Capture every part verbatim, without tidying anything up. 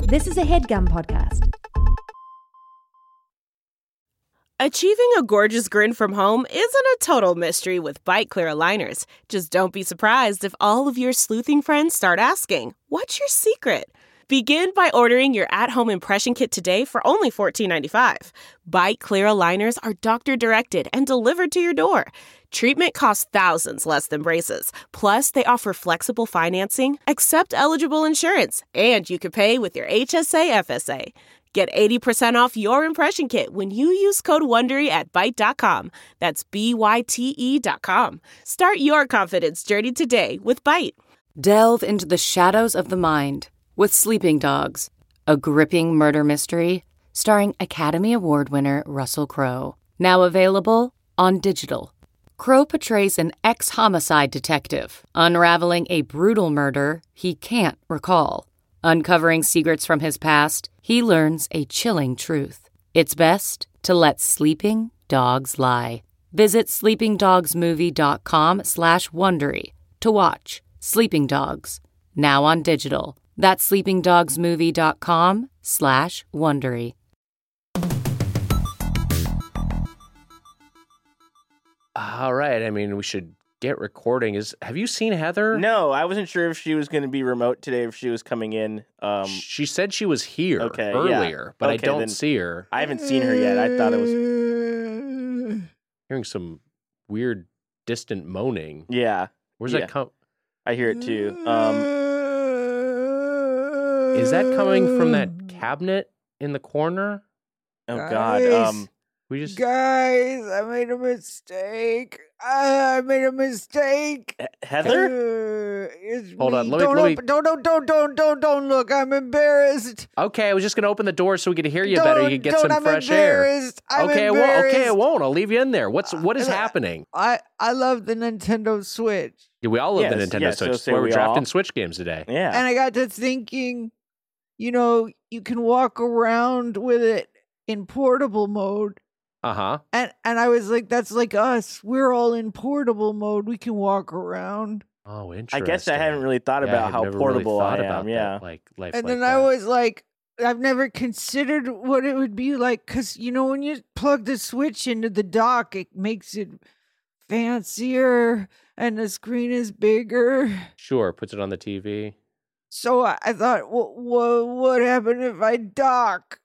This is a HeadGum podcast. Achieving a gorgeous grin from home isn't a total mystery with Byte Clear aligners. Just don't be surprised if all of your sleuthing friends start asking, "What's your secret?" Begin by ordering your at-home impression kit today for only fourteen ninety-five. Byte Clear aligners are doctor-directed and delivered to your door. Treatment costs thousands less than braces. Plus, they offer flexible financing, accept eligible insurance, and you can pay with your H S A F S A. Get eighty percent off your impression kit when you use code WONDERY at byte dot com. That's B Y T E dot com. Start your confidence journey today with Byte. Delve into the shadows of the mind with Sleeping Dogs, a gripping murder mystery starring Academy Award winner Russell Crowe. Now available on digital. Crowe portrays an ex-homicide detective unraveling a brutal murder he can't recall. Uncovering secrets from his past, he learns a chilling truth. It's best to let sleeping dogs lie. Visit sleepingdogsmovie.com slash Wondery to watch Sleeping Dogs, now on digital. That's sleepingdogsmovie.com slash Wondery. All right. I mean, we should get recording. Is have you seen Heather? No, I wasn't sure if she was going to be remote today, if she was coming in. Um, she said she was here okay, earlier, yeah. but okay, I don't then see her. I haven't seen her yet. I thought it was... Hearing some weird, distant moaning. Yeah. Where's yeah. that come? I hear it too. Um, Is that coming from that cabinet in the corner? oh, Guys. God. Um, We just... Guys, I made a mistake. I made a mistake. He- Heather? Uh, it's Hold me. on, let me- don't, let me- open, don't, don't, don't, don't, don't, don't look. I'm embarrassed. Okay, I was just going to open the door so we could hear you don't, better. You could get don't, some I'm fresh air. embarrassed. I'm Okay, I won't. embarrassed. Okay, I won't. I'll leave you in there. What's what is Uh, happening? I, I love the Nintendo Switch. Yeah, we all love the Yes, Nintendo yes, so Switch. say Where we're we drafting all. Switch games today. Yeah. And I got to thinking, you know, you can walk around with it in portable mode. Uh huh. And and I was like, that's like us. We're all in portable mode. We can walk around. Oh, I interesting. guess I haven't really thought Yeah, about I've how never portable really thought I about am. that, Yeah. like life. And like then that. I was like, I've never considered what it would be like. Because, you know, when you plug the Switch into the dock, it makes it fancier and the screen is bigger. Sure, puts it on the T V. So I, I thought, what, what, what happened if I dock?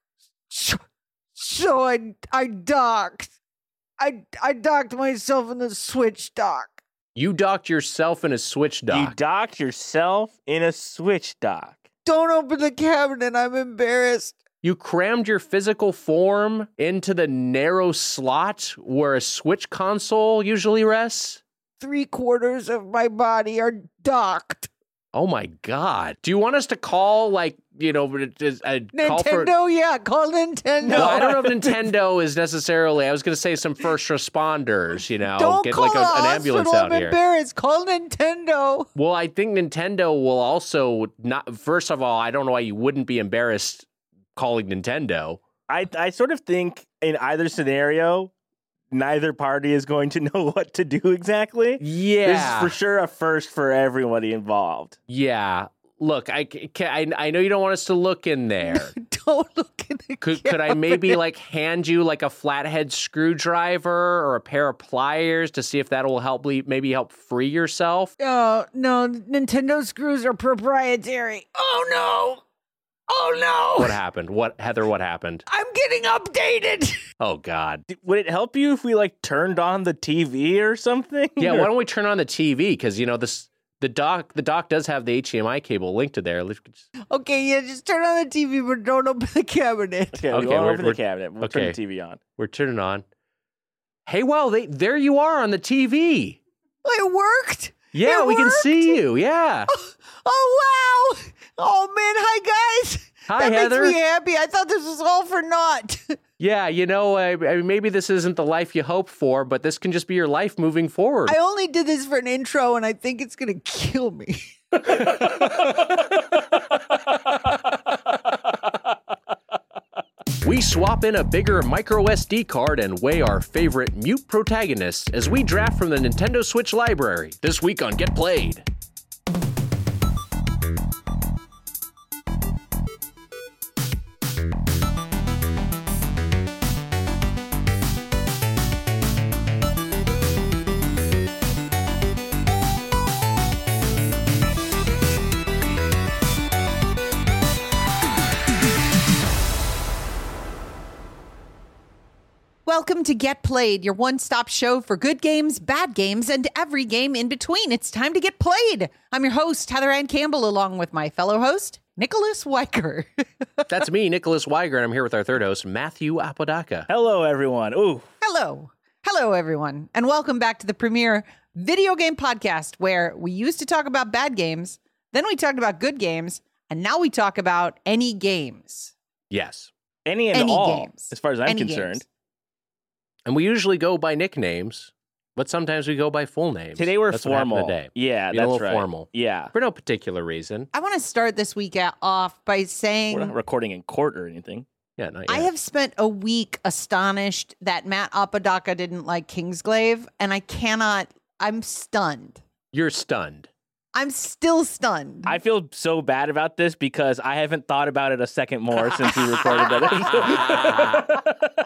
So I, I docked. I, I docked myself in the Switch dock. You docked yourself in a Switch dock. You docked yourself in a Switch dock. Don't open the cabinet. I'm embarrassed. You crammed your physical form into the narrow slot where a Switch console usually rests? Three quarters of my body are docked. Oh my God. Do you want us to call, like, you know, a, a call for... Nintendo, yeah, call Nintendo. Well, I don't know if Nintendo is necessarily, I was going to say some first responders, you know, Don't get call like a, the an ambulance hospital. out I'm here. embarrassed. Call Nintendo. Well, I think Nintendo will also not, first of all, I don't know why you wouldn't be embarrassed calling Nintendo. I, I sort of think in either scenario, neither party is going to know what to do exactly. Yeah. This is for sure a first for everybody involved. Yeah. Look, I, can, I, I know you don't want us to look in there. Don't look in the Could could I maybe like hand you like a flathead screwdriver or a pair of pliers to see if that will help le- maybe help free yourself? No, no, Nintendo screws are proprietary. Oh no. Oh no. What happened? What Heather, what happened? I'm getting updated. Oh God. D- Would it help you if we like turned on the T V or something? Yeah, Or- why don't we turn on the T V? Because you know this the dock the dock does have the H D M I cable linked to there. Okay, yeah, just turn on the T V, but don't open the cabinet. Okay, Okay, we won't we're- open we're- the cabinet. We'll turn okay. the T V on. We're turning on. Hey, well, they there you are on the T V. It worked. Yeah, It we can worked? see you. Yeah. Oh wow. Oh man, hi guys. Hi, that Heather. makes me happy. I thought this was all for naught. Yeah, you know, I, I mean, maybe this isn't the life you hope for, but this can just be your life moving forward. I only did this for an intro, and I think it's gonna kill me. We swap in a bigger micro S D card and weigh our favorite mute protagonists as we draft from the Nintendo Switch library. This week on Get Played. Welcome to Get Played, your one-stop show for good games, bad games, and every game in between. It's time to get played. I'm your host, Heather Ann Campbell, along with my fellow host, Nicholas Weicker. That's me, Nicholas Weiger, and I'm here with our third host, Matthew Apodaca. Hello, everyone. Ooh. Hello. Hello, everyone, and welcome back to the premier video game podcast where we used to talk about bad games, then we talked about good games, and now we talk about any games. Yes. Any and Any all, games. as far as I'm Any concerned. games. And we usually go by nicknames, but sometimes we go by full names. Today we're That's what happened formal. Today. Yeah, Being a that's little right. formal. Yeah. For no particular reason. I want to start this week a- off by We're saying not recording in court or anything. Yeah, not yet. I have spent a week astonished that Matt Apodaca didn't like Kingsglaive, and I cannot, I'm stunned. You're stunned. I'm still stunned. I feel so bad about this because I haven't thought about it a second more since we recorded that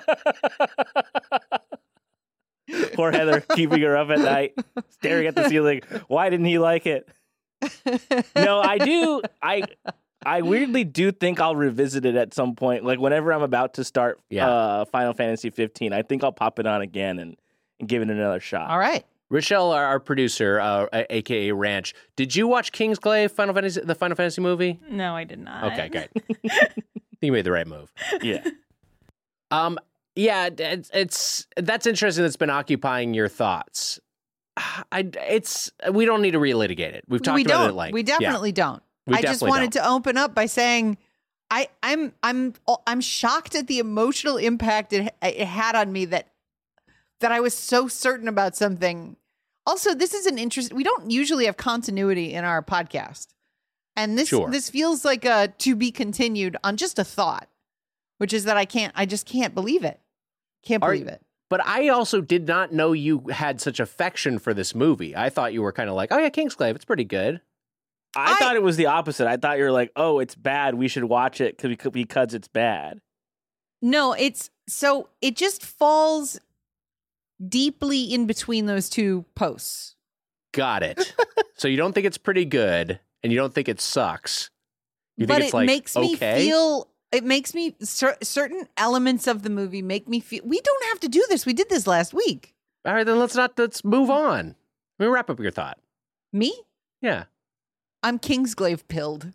episode. Poor Heather, keeping her up at night, staring at the ceiling. Why didn't he like it? No, I do. I I weirdly do think I'll revisit it at some point. Like whenever I'm about to start Yeah. uh, Final Fantasy fifteen, I think I'll pop it on again and, and give it another shot. All right. Rochelle, our, our producer, uh, a k a. Ranch, did you watch Kingsglaive, Final Fantasy, the Final Fantasy movie? No, I did not. Okay, great. I think you made the right move. Yeah. Um, yeah, it's, it's that's interesting. That's been occupying your thoughts. I, it's we don't need to relitigate it. We've talked we about don't. it at length. We definitely Yeah. don't. We I just definitely wanted don't. to open up by saying I, I'm I'm I'm shocked at the emotional impact it, it had on me that that I was so certain about something. Also, this is an interest. We don't usually have continuity in our podcast, and this Sure. this feels like a to be continued on just a thought, which is that I can't. I just can't believe it. Can't Are- believe it. But I also did not know you had such affection for this movie. I thought you were kind of like, oh yeah, Kingsglaive, it's pretty good. I, I- thought it was the opposite. I thought you were like, oh, it's bad. We should watch it because because it's bad. No, it's so it just falls deeply in between those two posts. Got it. So you don't think it's pretty good, and you don't think it sucks. You but think it's it like makes me okay? feel it makes me cer- certain elements of the movie make me feel we don't have to do this. We did this last week. All right, then let's not. Let's move on. Let me wrap up your thought. Me? Yeah. I'm Kingsglaive pilled.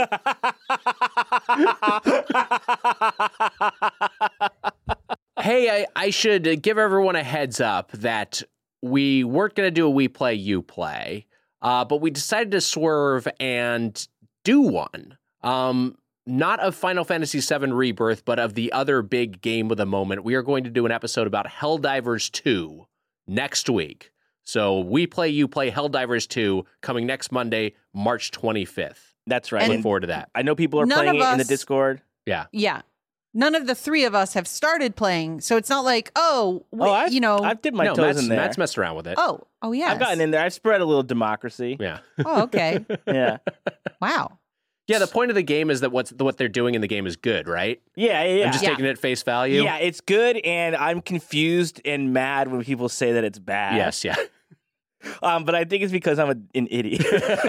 Hey, I, I should give everyone a heads up that we weren't going to do a We Play, You Play, uh, but we decided to swerve and do one. Um, not of Final Fantasy seven Rebirth, but of the other big game of the moment. We are going to do an episode about Helldivers two next week. So We Play, You Play Helldivers two coming next Monday, March twenty-fifth. That's right. And- Look forward to that. I know people are None playing of it in the us- Discord. Yeah. Yeah. None of the three of us have started playing, so it's not like, oh, we, Oh, I've, you know, I've dipped my no, toes Matt's, in there. Matt's messed around with it. oh, oh yeah. I've gotten in there. I've spread a little democracy. Yeah. Oh, okay. Yeah. Wow. Yeah, the point of the game is that what's what they're doing in the game is good, right? Yeah, yeah, yeah. I'm just Yeah. taking it at face value. Yeah, it's good, and I'm confused and mad when people say that it's bad. Yes, yeah. Um, but I think it's because I'm a, an idiot.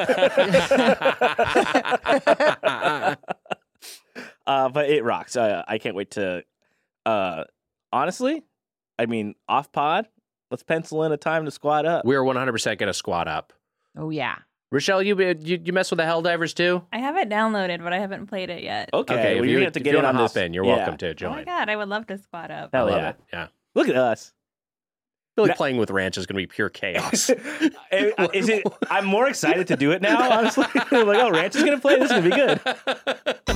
uh, but it rocks. Uh, I can't wait to. Uh, honestly, I mean, off pod. Let's pencil in a time to squat up. We're one hundred percent going to squat up. Oh yeah. Rochelle, you, you you mess with the Helldivers too? I have it downloaded, but I haven't played it yet. Okay, Okay, well, if you're you, gonna have to if get you in wanna on hop this. in, you're Yeah. welcome to Oh join. my god, I would love to squat up. I I love love it. it. Yeah. I Look at us. feel like Na- playing with Ranch is going to be pure chaos. Is it? I'm more excited to do it now. Honestly, I'm like, oh, Ranch is gonna play. This is gonna be good.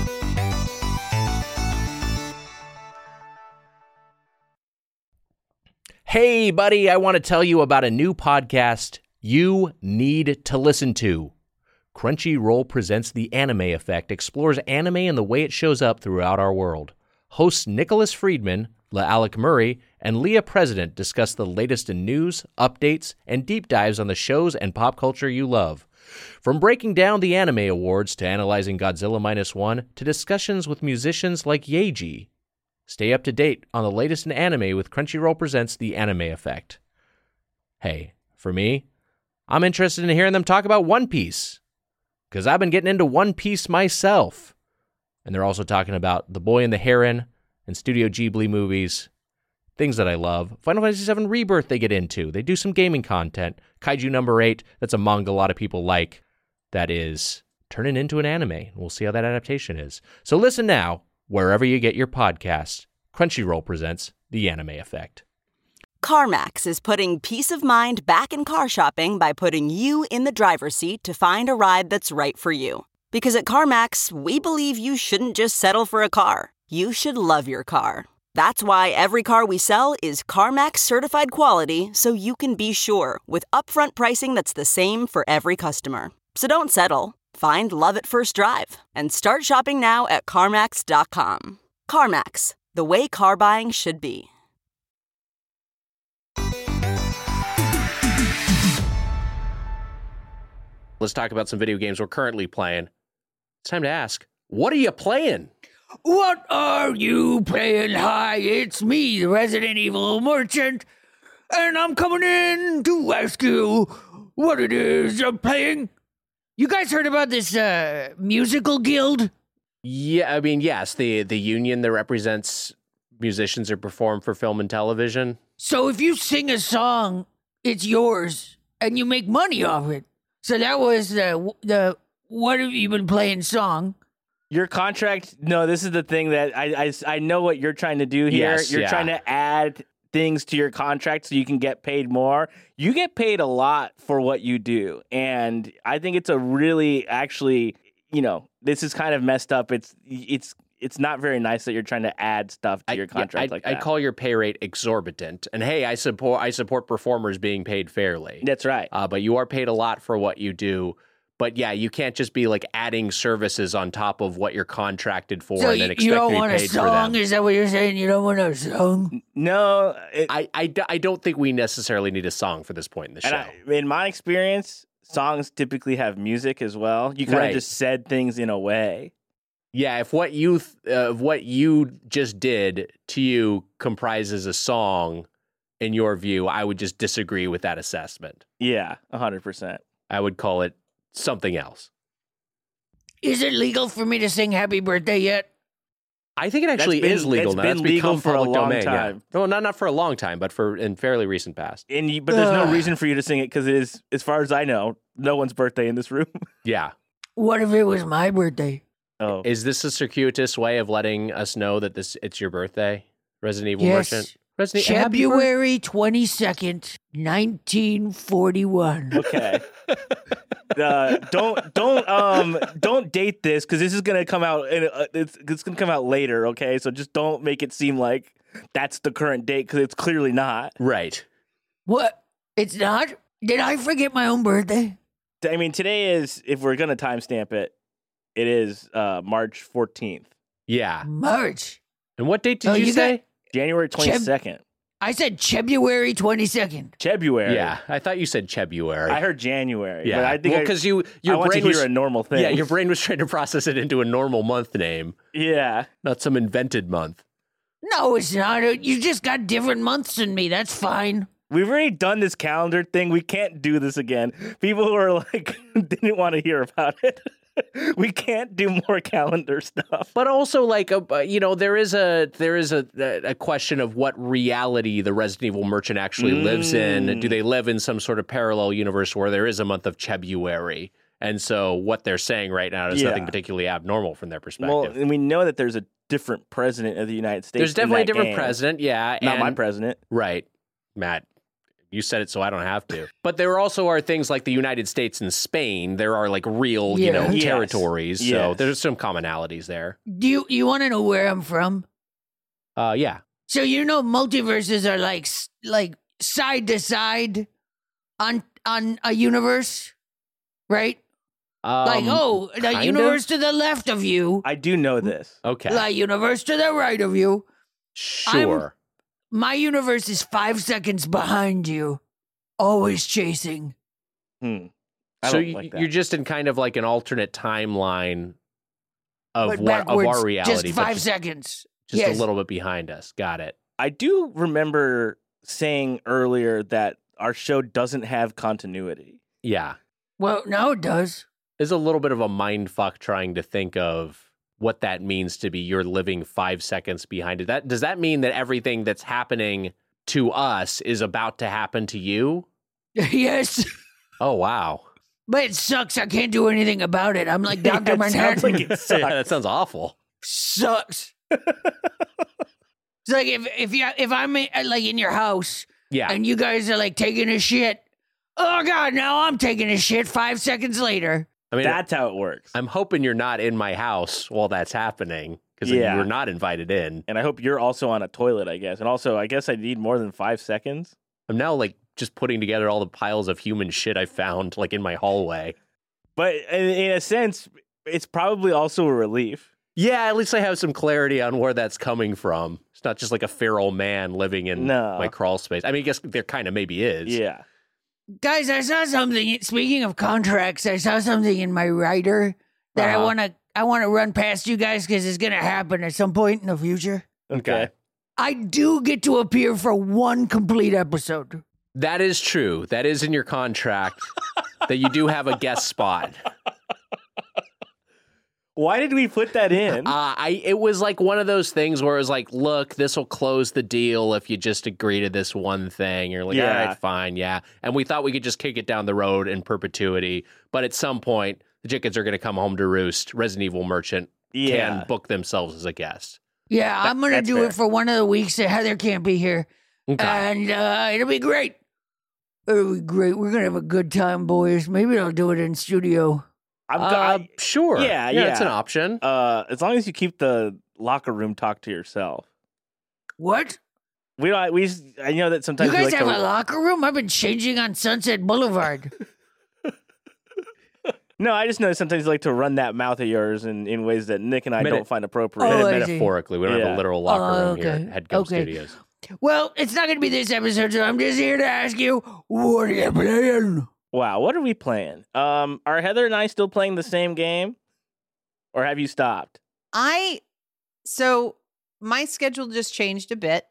Hey, buddy, I want to tell you about a new podcast you need to listen to. Crunchyroll presents The Anime Effect, explores anime and the way it shows up throughout our world. Hosts Nicholas Friedman, LaAlec Murray, and Leah President discuss the latest in news, updates, and deep dives on the shows and pop culture you love. From breaking down the anime awards to analyzing Godzilla Minus One to discussions with musicians like Yeji. Stay up to date on the latest in anime with Crunchyroll Presents The Anime Effect. Hey, for me, I'm interested in hearing them talk about One Piece, because I've been getting into One Piece myself. And they're also talking about The Boy and the Heron and Studio Ghibli movies. things that I love. Final Fantasy seven Rebirth they get into. They do some gaming content. Kaiju number eight, that's a manga a lot of people like. That is turning into an anime. We'll see how that adaptation is. So listen now, wherever you get your podcasts. Crunchyroll presents The Anime Effect. CarMax is putting peace of mind back in car shopping by putting you in the driver's seat to find a ride that's right for you. Because at CarMax, we believe you shouldn't just settle for a car. You should love your car. That's why every car we sell is CarMax certified quality, so you can be sure with upfront pricing that's the same for every customer. So don't settle. Find love at first drive and start shopping now at CarMax dot com. CarMax, the way car buying should be. Let's talk about some video games we're currently playing. It's time to ask, what are you playing? What are you playing? Hi, it's me, the Resident Evil merchant, and I'm coming in to ask you what it is I'm playing. You guys heard about this uh, musical guild? Yeah, I mean, yes, the, the union that represents musicians who perform for film and television. So if you sing a song, it's yours, and you make money off it. So that was the, the what have you been playing song. Your contract, no, this is the thing that I, I, I know what you're trying to do here. Yes, you're yeah. trying to add things to your contract so you can get paid more. You get paid a lot for what you do. And I think it's a really, actually, you know, this is kind of messed up. It's it's it's not very nice that you're trying to add stuff to I, your contract yeah, like I, that. I'd call your pay rate exorbitant. And hey, I support I support performers being paid fairly. That's right. Uh, but you are paid a lot for what you do. But yeah, you can't just be like adding services on top of what you're contracted for So and then you, expect you don't to be want paid a for them. song? Is that what you're saying? You don't want a song? No, it, I, I, d- I don't think we necessarily need a song for this point in the show. and I, in my experience, songs typically have music as well. You kind Right. of just said things in a way. Yeah, if what you th- uh, if what you just did to you comprises a song, in your view, I would just disagree with that assessment. Yeah, one hundred percent. I would call it something else. Is it legal for me to sing Happy Birthday yet? I think it actually been- is legal it's now. been That's legal become for a public long domain. time. Yeah. Well, not not for a long time, but for in fairly recent past. And you, but there's Ugh. no reason for you to sing it because it is, as far as I know, no one's birthday in this room. Yeah. What if it was my birthday? Oh, Is this a circuitous way of letting us know that this it's your birthday, Resident Evil Yes. Merchant? Resident Happy bir- February twenty-second, nineteen forty-one. okay. uh, don't don't um don't date this because this is gonna come out and uh, it's it's gonna come out later. Okay, so just don't make it seem like that's the current date because it's clearly not. Right. What? It's not? Did I forget my own birthday? I mean, today is, if we're gonna timestamp it, it is uh, March fourteenth, Yeah. March. And what date did Oh, you, you say? got- January twenty-second. I said February twenty-second. February. Yeah, I thought you said February. I heard January. Yeah, but I think well, I- because you I your want to brain hear was a normal thing. yeah, your brain was trying to process it into a normal month name, yeah. not some invented month. No, it's not. You just got different months than me. That's fine. We've already done this calendar thing. We can't do this again. People who are like didn't want to hear about it. We can't do more calendar stuff. But also, like, uh, you know, there is a there is a a question of what reality the Resident Evil Merchant actually lives in. Do they live in some sort of parallel universe where there is a month of February? And so what they're saying right now is Yeah. nothing particularly abnormal from their perspective. Well, and we know that there's a different president of the United States. There's in definitely a that different game. president, yeah. Not and, my president. Right. Matt, you said it so I don't have to. But there also are things like the United States and Spain. There are like real, you know, Yeah. Yes. territories. So Yes. there's some commonalities there. Do you, you want to know where I'm from? Uh, yeah. So you know multiverses are like s- like side to side on on a universe, right? Um, like oh, the kind universe of? to the left of you, I do know this. Okay. like universe to the right of you. Sure. My universe is five seconds behind you, always chasing. Hmm. I So don't you, like that. you're just in kind of like an alternate timeline of but what of backwards, our reality, just but five just, seconds. just yes. a little bit behind us. Got it. I do remember saying earlier that our show doesn't have continuity. Yeah. Well, now it does. It's a little bit of a mind fuck trying to think of what that means to be you're living five seconds behind it. That does that mean that everything that's happening to us is about to happen to you? Yes. Oh, wow. But it sucks. I can't do anything about it. I'm like Doctor It sounds Manhattan. like it sucks. Yeah, that sounds awful. Sucks. It's like if if you if I'm in, like in your house Yeah. and you guys are like taking a shit. Oh God, now I'm taking a shit five seconds later. I mean, That's how it works. I'm hoping you're not in my house while that's happening because Yeah. you were not invited in. And I hope you're also on a toilet, I guess. And also, I guess I need more than five seconds. I'm now like just putting together all the piles of human shit I found like in my hallway. But in, in a sense, it's probably also a relief. Yeah, at least I have some clarity on where that's coming from. It's not just like a feral man living in No. my crawl space. I mean, I guess there kind of maybe is. Yeah. Guys, I saw something. Speaking of contracts, I saw something in my writer that I Uh-huh. want to I want to run past you guys because it's gonna happen at some point in the future. Okay. I do get to appear for one complete episode. That is true. That is in your contract that you do have a guest spot. Why did we put that in? Uh, I it was like one of those things where it was like, look, this will close the deal if you just agree to this one thing. You're like, Yeah. all right, fine, yeah. And we thought we could just kick it down the road in perpetuity. But at some point, the chickens are going to come home to roost. Resident Evil Merchant yeah. can book themselves as a guest. Yeah, I'm gonna that's do fair. it for one of the weeks that Heather can't be here, Okay. and uh, it'll be great. It'll be great. We're gonna have a good time, boys. Maybe I'll do it in studio. I'm, Uh, I, sure. yeah, yeah. It's yeah. an option. uh, as long as you keep the locker room talk to yourself. What? We don't. We. I know that sometimes You we guys like have to, a locker room? I've been changing on Sunset Boulevard. No, I just know sometimes you like to run that mouth of yours in, in ways that Nick and I Meta- don't find appropriate. Oh, I see. Metaphorically, we don't have Yeah. a literal locker Oh, room here okay. at Headgum Okay. Studios. Well, it's not going to be this episode, so I'm just here to ask you, what are you playing? Wow, what are we playing? Um, are Heather and I still playing the same game, or have you stopped? I so my schedule just changed a bit,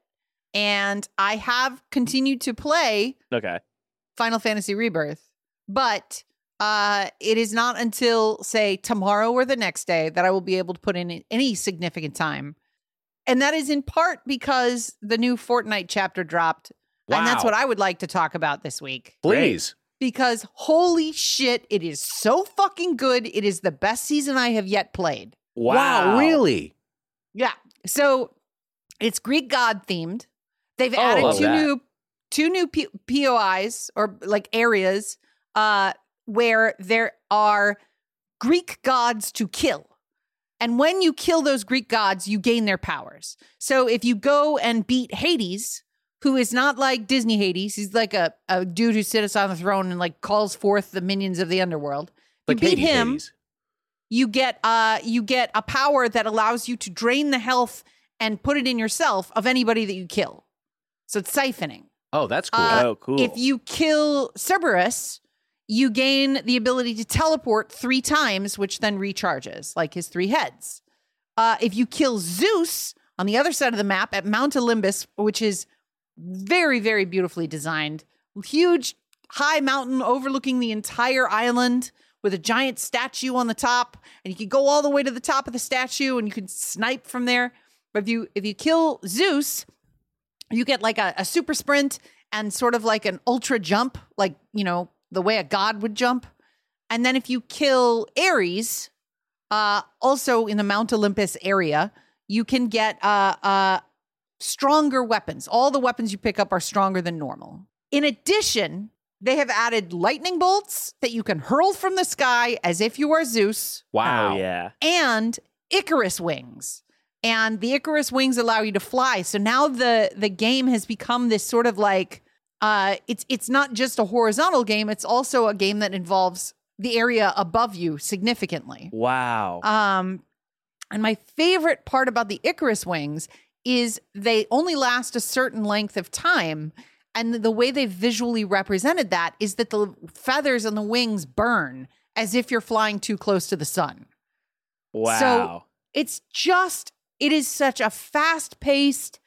and I have continued to play Okay. Final Fantasy Rebirth, but uh, it is not until say tomorrow or the next day that I will be able to put in any significant time, and that is in part because the new Fortnite chapter dropped, and that's Wow. what I would like to talk about this week. Please. Because holy shit, it is so fucking good. It is the best season I have yet played. Wow. really? Yeah. So it's Greek god themed. They've Oh, added love two that. new two new P- POIs or like areas uh where there are Greek gods to kill. And when you kill those Greek gods, you gain their powers. So if you go and beat Hades, who is not like Disney Hades, he's like a, a dude who sits on the throne and like calls forth the minions of the underworld. Like you beat Hades, him, Hades. you get uh you get a power that allows you to drain the health and put it in yourself of anybody that you kill. So it's siphoning. Oh, that's cool. Uh, Oh, cool. If you kill Cerberus, you gain the ability to teleport three times, which then recharges, like his three heads. Uh, if you kill Zeus on the other side of the map at Mount Olympus, which is very, very beautifully designed, huge, high mountain overlooking the entire island with a giant statue on the top, and you can go all the way to the top of the statue and you can snipe from there. But if you if you kill Zeus, you get like a, a super sprint and sort of like an ultra jump, like, you know, the way a god would jump. And then if you kill Ares, uh, also in the Mount Olympus area, you can get uh, uh, stronger weapons. All the weapons you pick up are stronger than normal. In addition, they have added lightning bolts that you can hurl from the sky as if you are Zeus, wow. Oh, yeah. and Icarus wings. And the Icarus wings allow you to fly. So now the the game has become this sort of like uh it's it's not just a horizontal game, it's also a game that involves the area above you significantly. Wow. Um and my favorite part about the Icarus wings is they only last a certain length of time. And the way they visually represented that is that the feathers on the wings burn as if you're flying too close to the sun. wow. So it's just, it is such a fast paced,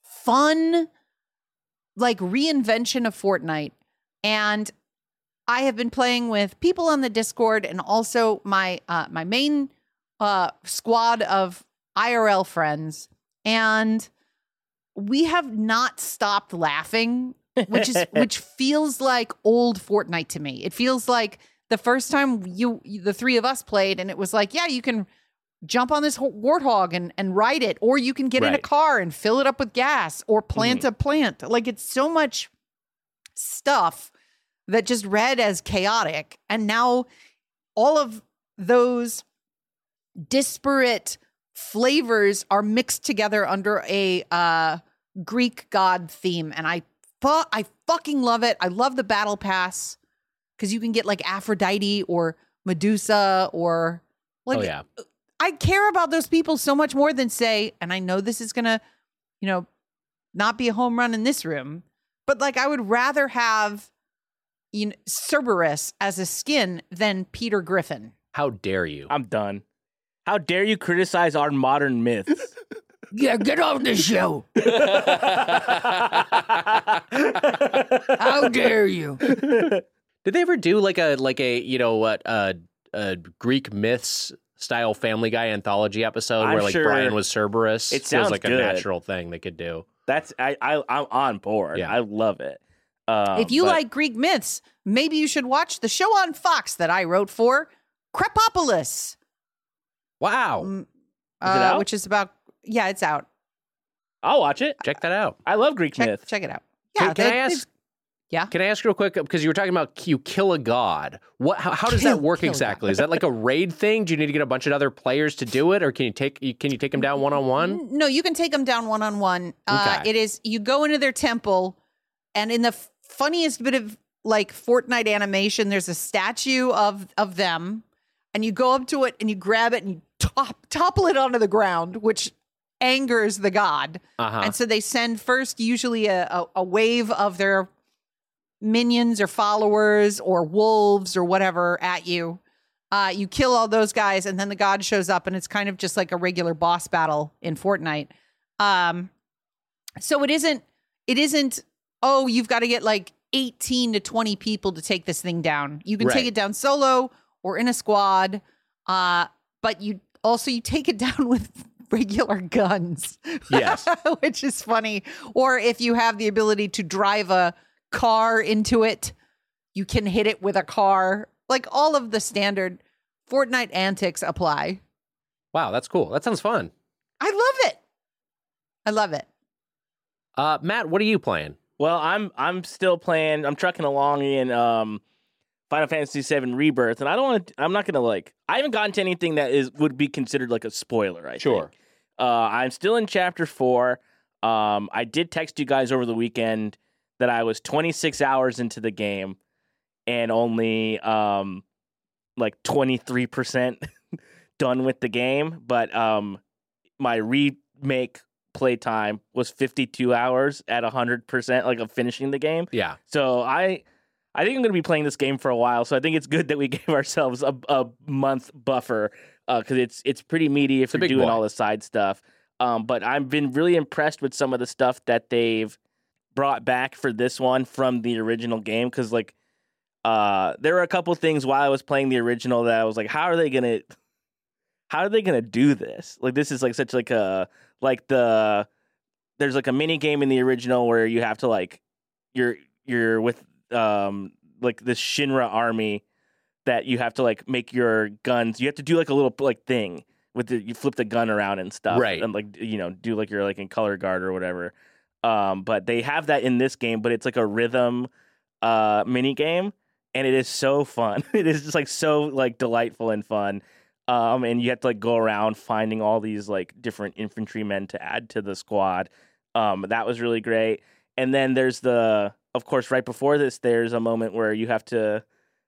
fun, like reinvention of Fortnite. And I have been playing with people on the Discord and also my uh, my main uh, squad of I R L friends, and we have not stopped laughing, which is which feels like old Fortnite to me. It feels like the first time you, the three of us played, and it was like, yeah, you can jump on this warthog and, and ride it, or you can get in a Right. car and fill it up with gas, or plant a plant. Like, it's so much stuff that just read as chaotic. And now all of those disparate flavors are mixed together under a uh, Greek god theme. And I, fu- I fucking love it. I love the battle pass because you can get like Aphrodite or Medusa or like, Oh, yeah. I care about those people so much more than say, and I know this is going to, you know, not be a home run in this room, but like I would rather have, you know, Cerberus as a skin than Peter Griffin. How dare you? I'm done. How dare you criticize our modern myths? Yeah, get off the show. How dare you? Did they ever do like a like a you know what uh, a Greek myths style Family Guy anthology episode I'm where like sure Brian was Cerberus? it Feels sounds like good. a natural thing they could do. That's I, I I'm on board. Yeah. I love it. Um, If you but- like Greek myths, maybe you should watch the show on Fox that I wrote for, Crepopolis, Wow, mm, Is it uh, out? which is about, yeah, it's out. I'll watch it. check that out. I love Greek Check, myth. check it out. Can- Yeah, can they- I they've- ask- Yeah. Can I ask real quick because you were talking about you kill a god? What? How, how does Kill- that work kill a god. exactly? Is that like a raid thing? Do you need to get a bunch of other players to do it, or can you take can you take them down one on one? No, you can take them down one on one. Okay. It is, you go into their temple, and in the f- funniest bit of like Fortnite animation, there's a statue of of them, and you go up to it and you grab it and you top, topple it onto the ground, which angers the god. Uh-huh. And so they send first usually a, a, a wave of their minions or followers or wolves or whatever at you. Uh, you kill all those guys, and then the god shows up, and it's kind of just like a regular boss battle in Fortnite. Um, so it isn't. It isn't. Oh, you've got to get like eighteen to twenty people to take this thing down. You can Right. take it down solo or in a squad. Uh, but you also you take it down with regular guns. Yes. Which is funny. Or if you have the ability to drive a car into it, you can hit it with a car. Like all of the standard Fortnite antics apply. Wow, that's cool. That sounds fun. I love it. I love it. Uh, Matt, what are you playing? Well, I'm I'm still playing. I'm trucking along in um, Final Fantasy seven Rebirth, and I don't want to. I'm not gonna like. I haven't gotten to anything that is would be considered like a spoiler. I Sure. think. Uh, I'm still in chapter four. Um, I did text you guys over the weekend that I was twenty-six hours into the game and only um, like twenty-three percent done with the game, but um, my remake playtime was fifty-two hours at one hundred percent like of finishing the game. Yeah. So I I think I'm going to be playing this game for a while, so I think it's good that we gave ourselves a, a month buffer because uh, it's it's pretty meaty if a you're big doing boy. all the side stuff. Um, but I've been really impressed with some of the stuff that they've brought back for this one from the original game because like uh, there were a couple things while I was playing the original that I was like, how are they gonna how are they gonna do this? Like this is like such like a like the there's like a mini game in the original where you have to like you're you're with um like this Shinra army that you have to like make your guns. You have to do like a little like thing with the you flip the gun around and stuff, Right. And like you know do like you're like in color guard or whatever. Um, but they have that in this game, but it's like a rhythm uh mini game, and it is so fun. It is just like so like delightful and fun. Um, and you have to like go around finding all these like different infantrymen to add to the squad. Um, that was really great. And then there's the, of course, right before this, there's a moment where you have to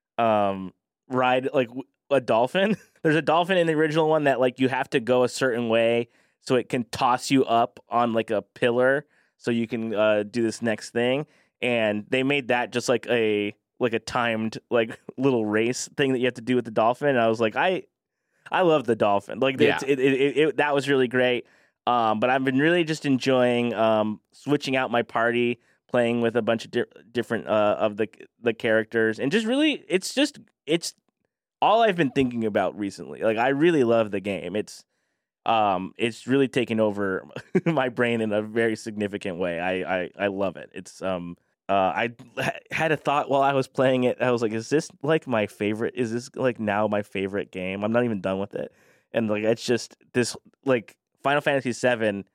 um ride like a dolphin. There's a dolphin in the original one that like you have to go a certain way so it can toss you up on like a pillar so you can uh, do this next thing. And they made that just like a like a timed like little race thing that you have to do with the dolphin. And I was like, I I love the dolphin. Like Yeah. it's, it, it, it, it that was really great. Um, but I've been really just enjoying um, switching out my party, playing with a bunch of di- different uh, of the the characters, and just really, it's just it's all I've been thinking about recently. Like, I really love the game. It's um, it's really taken over my brain in a very significant way. I I, I love it. It's um, uh, I had a thought while I was playing it. I was like, is this like my favorite? Is this like now my favorite game? I'm not even done with it, and like it's just this like Final Fantasy seven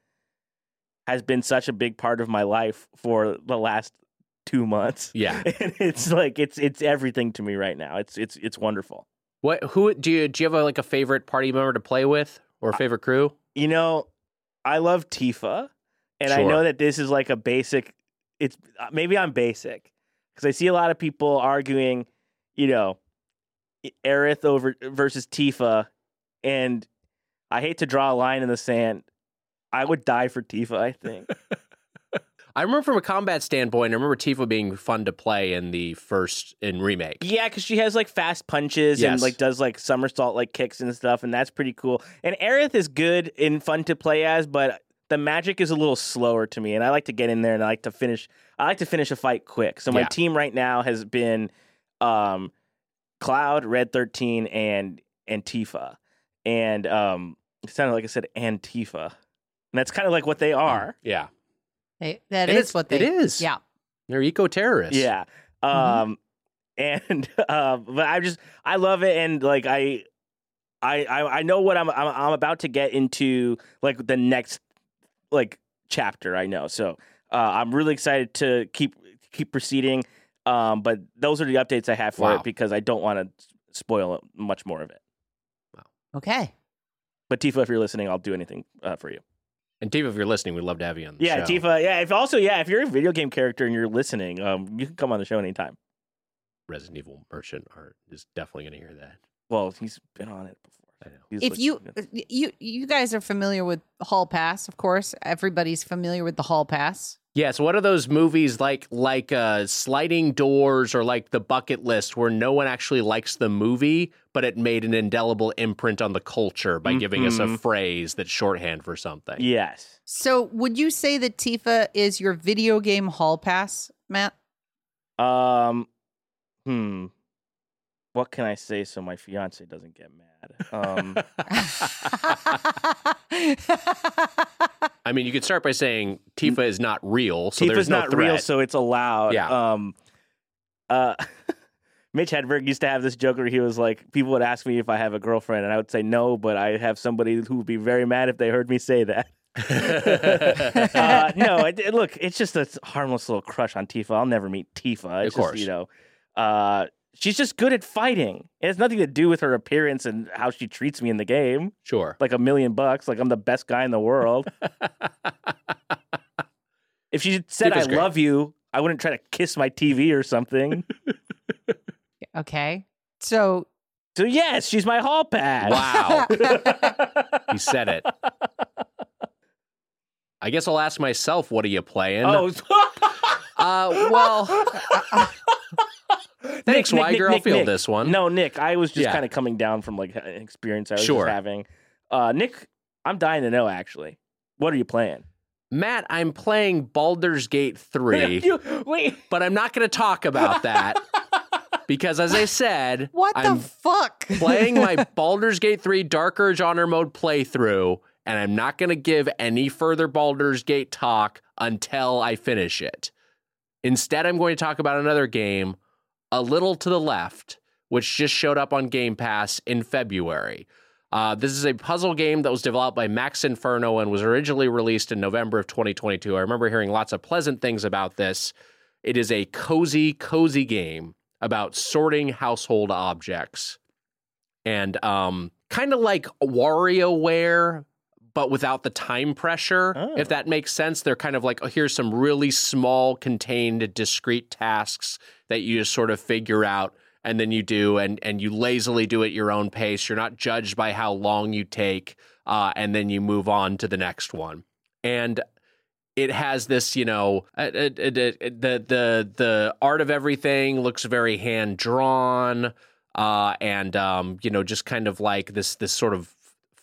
has been such a big part of my life for the last two months. Yeah, and it's like it's it's everything to me right now. It's it's it's wonderful. What? Who do you do? You have a, like a favorite party member to play with, or a favorite crew? You know, I love Tifa, and Sure. I know that this is like a basic. It's maybe I'm basic because I see a lot of people arguing, you know, Aerith over versus Tifa, and I hate to draw a line in the sand. I would die for Tifa, I think. I remember from a combat standpoint, I remember Tifa being fun to play in the first in remake. Yeah, because she has like fast punches Yes. and like does like somersault like kicks and stuff, and that's pretty cool. And Aerith is good and fun to play as, but the magic is a little slower to me, and I like to get in there and I like to finish. I like to finish a fight quick. So my Yeah. team right now has been um, Cloud, Red thirteen, and and Tifa, and um, it sounded like I said Antifa, and that's kind of like what they are. Yeah. They, that It is is- what they. it is. Yeah. They're eco-terrorists. Yeah. Um and uh but I just I love it, and like I I I, I know what I'm, I'm I'm about to get into, like the next like chapter, I know. So uh I'm really excited to keep keep proceeding. Um but those are the updates I have for Wow. it because I don't want to spoil much more of it. Okay. But Tifa, if you're listening, I'll do anything uh, for you. And Tifa, if you're listening, we'd love to have you on the Yeah, show. Tifa. Yeah, if also yeah, if you're a video game character and you're listening, um you can come on the show anytime. Resident Evil merchant art is definitely going to hear that. Well, he's been on it before. I know. He's If like- you you you guys are familiar with Hall Pass, of course, everybody's familiar with the Hall Pass. Yeah, so what are those movies like like uh, Sliding Doors or like The Bucket List where no one actually likes the movie, but it made an indelible imprint on the culture by giving us a Mhm. phrase that's shorthand for something? Yes. So, would you say that Tifa is your video game Hall Pass, Matt? Um, hmm. What can I say so my fiance doesn't get mad? Um, I mean, you could start by saying Tifa is not real, so Tifa's there's no not threat. real, so it's allowed. Yeah. Um, uh, Mitch Hedberg used to have this joke where he was like, people would ask me if I have a girlfriend, and I would say no, but I have somebody who would be very mad if they heard me say that. uh, no, it, it- look, it's just a harmless little crush on Tifa. I'll never meet Tifa. It's Of course. just, you know, uh, she's just good at fighting. It has nothing to do with her appearance and how she treats me in the game. Sure. Like a million bucks, like I'm the best guy in the world. If she said Tifa's I great. love you, I wouldn't try to kiss my T V or something. Okay. So, So yes, she's my hall pass. Wow. You said it. I guess I'll ask myself, what are you playing? Oh, Uh, well, thanks, Nick, Weiger. Nick, I'll Nick, feel Nick. this one. No, Nick, I was just Yeah. kind of coming down from like an experience I was Sure. just having. Uh, Nick, I'm dying to know actually. What are you playing? Matt, I'm playing Baldur's Gate three, You- wait. but I'm not going to talk about that because, as I said, what I'm the fuck? playing my Baldur's Gate three Dark Urge Honor Mode playthrough, and I'm not going to give any further Baldur's Gate talk until I finish it. Instead, I'm going to talk about another game, A Little to the Left, which just showed up on Game Pass in February. Uh, this is a puzzle game that was developed by Max Inferno and was originally released in November of twenty twenty-two. I remember hearing lots of pleasant things about this. It is a cozy, cozy game about sorting household objects. And um, kind of like WarioWare, but without the time pressure, Oh. if that makes sense. They're kind of like, oh, here's some really small, contained, discrete tasks that you just sort of figure out, and then you do, and and you lazily do at your own pace. You're not judged by how long you take, uh, and then you move on to the next one. And it has this, you know, it, it, it, it- the the the art of everything looks very hand drawn, uh, and um, you know, just kind of like this this sort of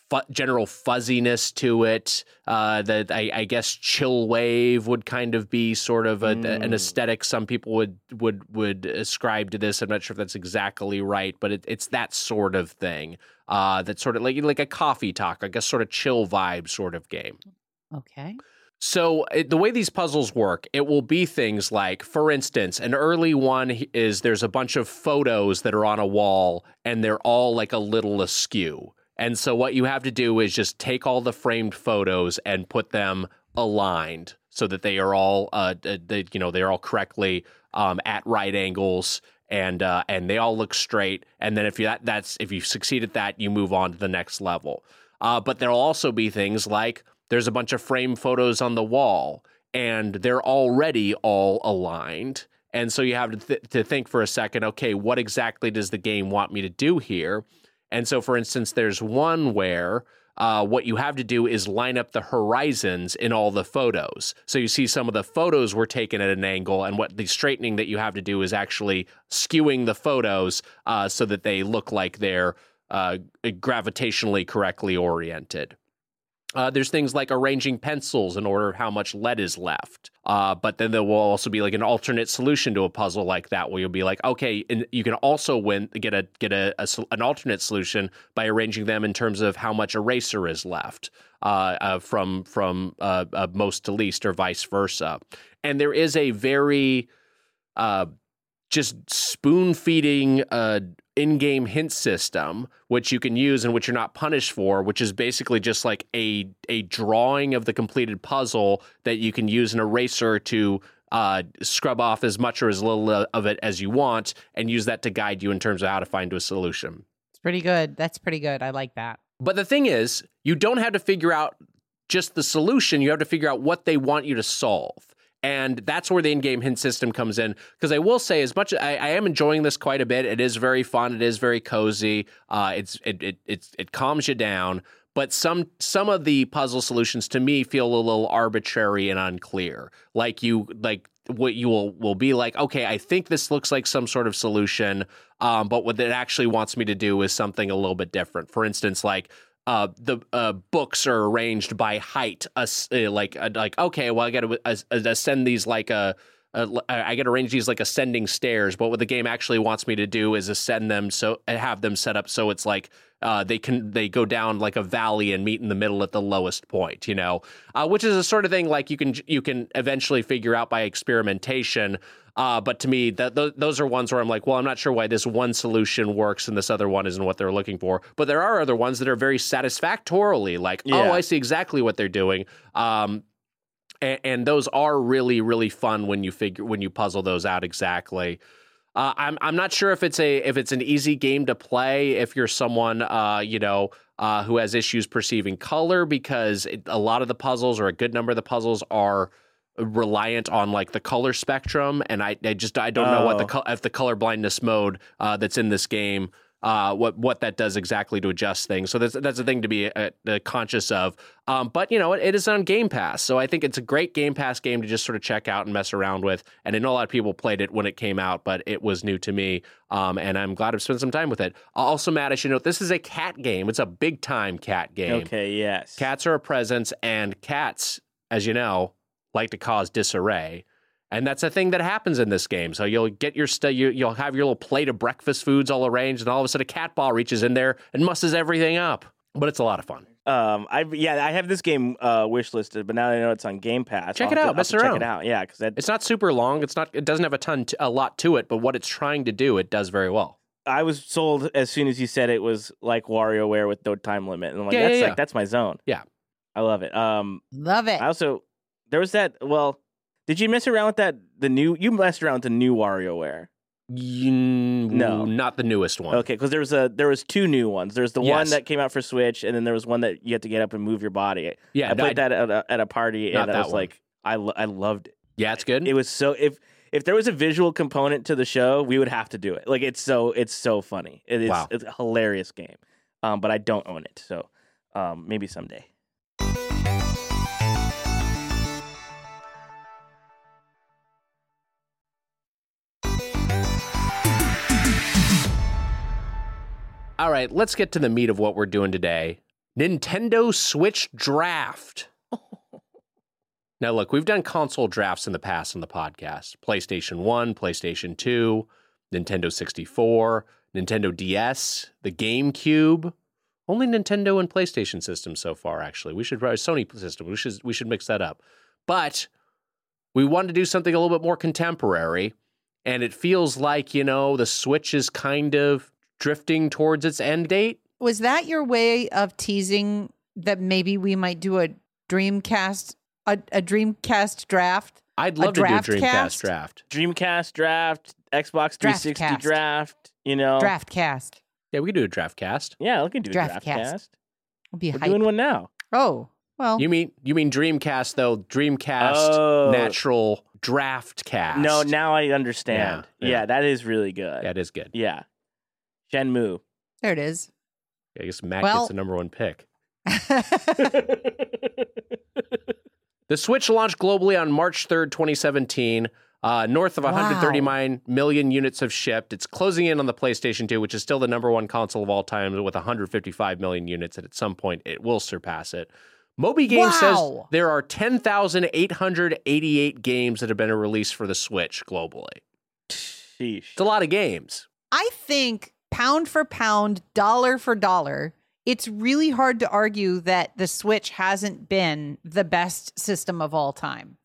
fu- general fuzziness to it. Uh, that I, I guess chill wave would kind of be sort of a, mm. an aesthetic some people would would would ascribe to this. I'm not sure if that's exactly right, but it, it's that sort of thing. Uh, that's sort of like like a coffee talk, like a sort of chill vibe sort of game. Okay. So it, the way these puzzles work, it will be things like, for instance, an early one is there's a bunch of photos that are on a wall and they're all like a little askew. And so what you have to do is just take all the framed photos and put them aligned so that they are all, uh, they, you know, they're all correctly um, at right angles and uh, and they all look straight. And then if you that that's if you succeed at that, you move on to the next level. Uh, but there'll also be things like there's a bunch of frame photos on the wall, and they're already all aligned. And so you have to, th- to think for a second, okay, what exactly does the game want me to do here? And so, for instance, there's one where uh, what you have to do is line up the horizons in all the photos. So you see some of the photos were taken at an angle, and what the straightening that you have to do is actually skewing the photos uh, so that they look like they're uh, gravitationally correctly oriented. Uh, there's things like arranging pencils in order of how much lead is left. Uh, but then there will also be like an alternate solution to a puzzle like that, where you'll be like, okay, and you can also win get a get a, a an alternate solution by arranging them in terms of how much eraser is left uh, uh, from from uh, uh, most to least, or vice versa. And there is a very uh, just spoon feeding uh, in-game hint system, which you can use and which you're not punished for, which is basically just like a a drawing of the completed puzzle that you can use an eraser to uh, scrub off as much or as little of it as you want, and use that to guide you in terms of how to find a solution. It's pretty good. That's pretty good. I like that. But the thing is, you don't have to figure out just the solution. You have to figure out what they want you to solve. And that's where the in-game hint system comes in. Because I will say, as much as I, I am enjoying this quite a bit, it is very fun. It is very cozy. Uh, it's it it it it calms you down. But some some of the puzzle solutions to me feel a little arbitrary and unclear. Like you like what you will will be like, okay, I think this looks like some sort of solution, um, but what it actually wants me to do is something a little bit different. For instance, like. Uh, the uh, books are arranged by height. Uh, like, uh, like okay, well, I got to uh, ascend these like a. Uh, I got to arrange these like ascending stairs. But what the game actually wants me to do is ascend them, so have them set up so it's like uh, they can they go down like a valley and meet in the middle at the lowest point. You know, uh, which is a sort of thing like you can you can eventually figure out by experimentation. Uh, but to me, that th- those are ones where I'm like, well, I'm not sure why this one solution works and this other one isn't what they're looking for. But there are other ones that are very satisfactorily like, yeah. oh, I see exactly what they're doing. Um, and, and those are really, really fun when you figure when you puzzle those out exactly. Uh, I'm I'm not sure if it's a if it's an easy game to play if you're someone uh, you know uh, who has issues perceiving color, because it, a lot of the puzzles or a good number of the puzzles are reliant on like the color spectrum, and I, I just I don't oh. know what the if the color blindness mode uh, that's in this game uh, what what that does exactly to adjust things. So that's that's a thing to be uh, uh, conscious of. Um, but you know it, it is on Game Pass, so I think it's a great Game Pass game to just sort of check out and mess around with. And I know a lot of people played it when it came out, but it was new to me, um, and I'm glad I've spent some time with it. Also, Matt, I should note this is a cat game. It's a big time cat game. Okay, yes, cats are a presence, and cats, as you know, like to cause disarray, and that's a thing that happens in this game. So you'll get your st- you, you'll have your little plate of breakfast foods all arranged, and all of a sudden a cat ball reaches in there and musses everything up. But it's a lot of fun. Um, I yeah, I have this game uh, wish listed, but now that I know it's on Game Pass, check I'll it out, to, mess around. around. Check it out, yeah, because it's not super long. It's not. It doesn't have a ton, to, a lot to it, but what it's trying to do, it does very well. I was sold as soon as you said it was like WarioWare with no time limit, and I'm like, yeah, that's yeah, yeah. like that's my zone. Yeah, I love it. Um, love it. I also there was that. Well, did you mess around with that? The new you messed around with the new WarioWare. You, no, not the newest one. Okay, because there was a there was two new ones. There's the yes. one that came out for Switch, and then there was one that you had to get up and move your body. Yeah, I played I, that at a, at a party, and I was one. like, I lo- I loved it. Yeah, it's good. It was so if if there was a visual component to the show, we would have to do it. Like it's so it's so funny. It is wow. It's a hilarious game. Um, but I don't own it, so um, maybe someday. All right, let's get to the meat of what we're doing today. Nintendo Switch Draft. Now, look, we've done console drafts in the past on the podcast. PlayStation one, PlayStation two, Nintendo sixty-four, Nintendo D S, the GameCube. Only Nintendo and PlayStation systems so far, actually. We should, Sony system, we should, we should mix that up. But we wanted to do something a little bit more contemporary, and it feels like, you know, the Switch is kind of drifting towards its end date. Was that your way of teasing that maybe we might do a Dreamcast, a, a Dreamcast draft? I'd love a to do a draft Dreamcast cast? draft. Dreamcast draft, Xbox three sixty Draft cast. draft, you know. Draft cast. Yeah, we could do a draft cast. Yeah, we can do a Draft draft cast. cast. We'll be We're hype. doing one now. Oh, well. You mean you mean Dreamcast though? Dreamcast Oh. natural draft cast. No, now I understand. Yeah, Yeah, yeah. that is really good. Yeah, it is good. Yeah. Shenmue. there it is. I guess Matt Well- gets the number one pick. The Switch launched globally on March third, twenty seventeen. Uh, north of one hundred thirty-nine million units have shipped. It's closing in on the PlayStation two, which is still the number one console of all time with one hundred fifty-five million units, and at some point it will surpass it. Moby Games says Wow. there are ten thousand eight hundred eighty-eight games that have been released for the Switch globally. Sheesh. It's a lot of games. I think pound for pound, dollar for dollar, it's really hard to argue that the Switch hasn't been the best system of all time.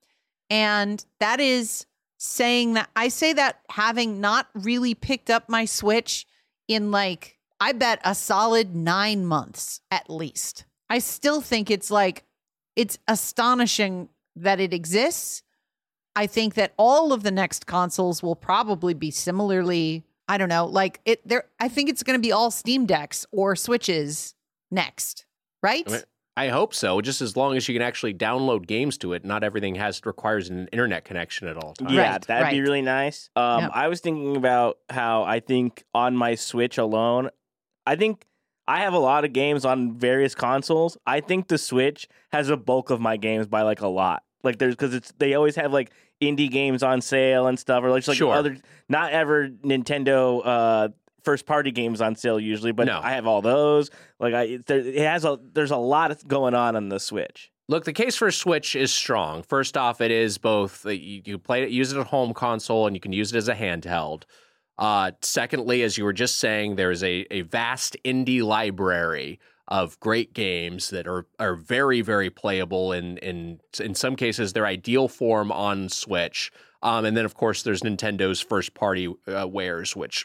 And that is saying that I say that having not really picked up my Switch in like, I bet a solid nine months at least. I still think it's like, it's astonishing that it exists. I think that all of the next consoles will probably be similarly, I don't know, like it there I think it's going to be all Steam Decks or Switches next, right? I mean, I hope so, just as long as you can actually download games to it. Not everything has requires an internet connection at all times. Yeah, Right, that'd be right. really nice. Um, Yep. I was thinking about how I think on my Switch alone, I think I have a lot of games on various consoles. I think the Switch has a bulk of my games by like a lot. Like there's because it's they always have like indie games on sale and stuff, or like, just like Sure. other not ever Nintendo uh, first party games on sale usually, but No. I have all those. Like I, there, it has a there's a lot going on on the Switch. Look, the case for Switch is strong. First off, it is both uh, you, you play it, use it at home console, and you can use it as a handheld. Uh, secondly, as you were just saying, there is a, a vast indie library of great games that are are very, very playable in in in some cases their ideal form on Switch. Um, and then, of course, there's Nintendo's first party uh, wares, which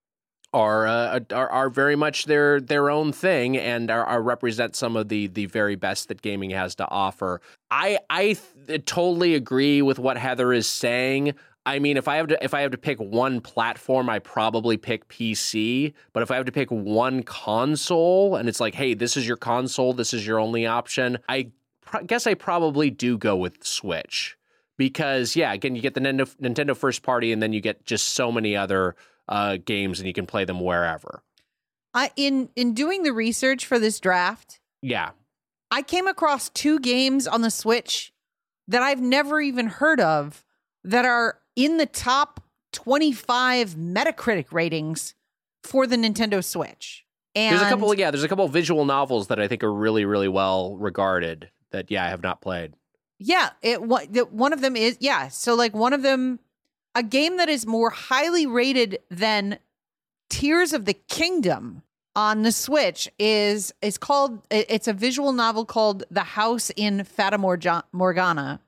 are, uh, are are very much their their own thing and are, are represent some of the the very best that gaming has to offer. I I th- totally agree with what Heather is saying. I mean, if I have to if I have to pick one platform, I probably pick P C. But if I have to pick one console, and it's like, hey, this is your console, this is your only option, I pr- guess I probably do go with Switch because, yeah, again, you get the Nintendo, Nintendo first party, and then you get just so many other uh, games, and you can play them wherever. I in in doing the research for this draft, Yeah, I came across two games on the Switch that I've never even heard of that are in the top twenty-five Metacritic ratings for the Nintendo Switch. And there's a couple. Yeah, there's a couple of visual novels that I think are really, really well regarded. That yeah, I have not played. yeah, it what the, one of them is yeah. So like one of them, a game that is more highly rated than Tears of the Kingdom on the Switch is is called. it- It's a visual novel called The House in Fata Morja- Morgana,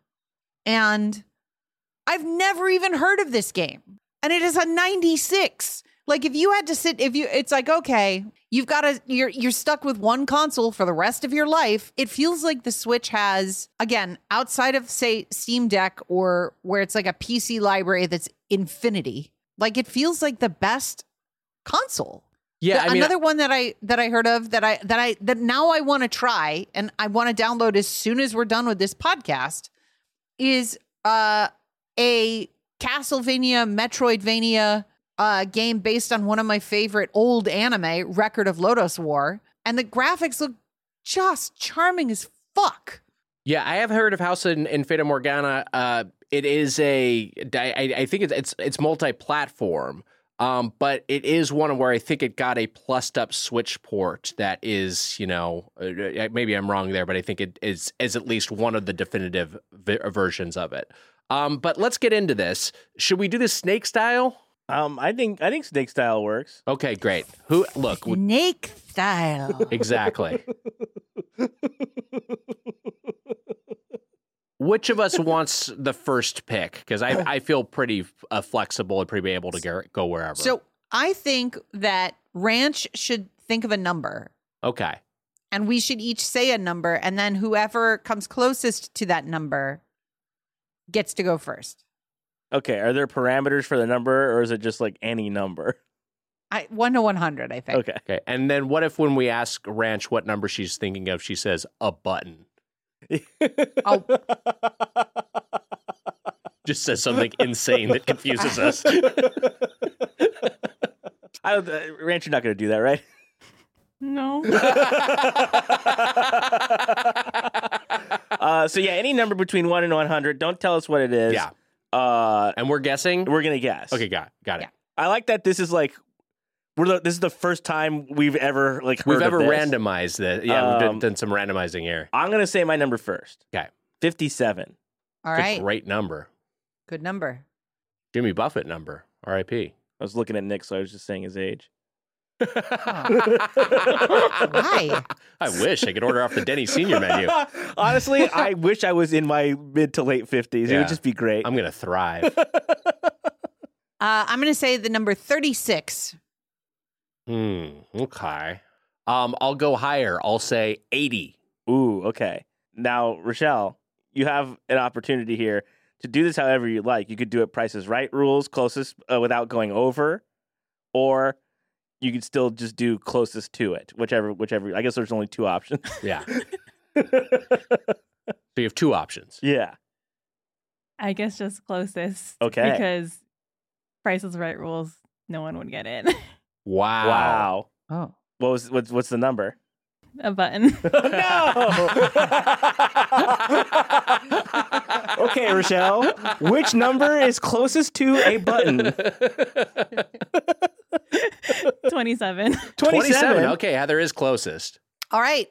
and I've never even heard of this game. And it is a ninety-six. Like if you had to sit, if you, it's like, okay, you've got to, you're, you're stuck with one console for the rest of your life. It feels like the Switch has, again, outside of say Steam Deck or where it's like a P C library that's infinity. Like it feels like the best console. Yeah, The- I mean, another one that I that I heard of that I that I that now I want to try and I want to download as soon as we're done with this podcast is uh a Castlevania Metroidvania uh game based on one of my favorite old anime, Record of Lodoss War, and the graphics look just charming as fuck. yeah, I have heard of House in, in Fata Morgana. Uh, it is a, I, I think it's it's, it's multi-platform. Um, but it is one where I think it got a plussed up Switch port that is, you know, uh, maybe I'm wrong there, but I think it is, is at least one of the definitive vi- versions of it. Um, but let's get into this. Should we do this snake style? Um, I think I think snake style works. Okay, great. Who look Snake style. exactly. Which of us wants the first pick? Because I, I feel pretty uh, flexible and pretty able to go, go wherever. So I think that Ranch should think of a number, okay. and we should each say a number, and then whoever comes closest to that number gets to go first. Okay, are there parameters for the number, or is it just like any number? I one to one hundred, I think. Okay. Okay. And then what if when we ask Ranch what number she's thinking of, she says a button? Oh. Just says something insane that confuses us. I don't, uh, Ranch, you're not going to do that, right? No. uh, so yeah, any number between one and one hundred. Don't tell us what it is. Yeah. Uh, And we're guessing? we're gonna guess. Okay, got, got it. I like that. This is like we're the, this is the first time we've ever like heard We've of ever this. randomized that. Yeah, we've Um, done, done some randomizing here. I'm gonna say my number first. Okay. fifty-seven. All It's right. a great number. Good number. Jimmy Buffett number. R I P I was looking at Nick, so I was just saying his age. Why? I wish I could order off the Denny Senior menu. Honestly, I wish I was in my mid to late fifties. It Yeah. would just be great. I'm going to thrive. Uh, I'm going to say the number thirty-six. Hmm. Okay. Um, I'll go higher. I'll say eighty. Ooh, okay. Now, Rochelle, you have an opportunity here to do this however you like. You could do it Price is Right rules, closest uh, without going over, or you could still just do closest to it. Whichever, whichever. I guess there's only two options. Yeah. So you have two options. Yeah. I guess just closest. Okay. Because Price is Right rules, no one would get it. Wow. Wow. Oh. What was what's what's the number? A button. No. Okay, Rochelle. Which number is closest to a button? twenty-seven. twenty-seven. Okay, Heather is closest. All right.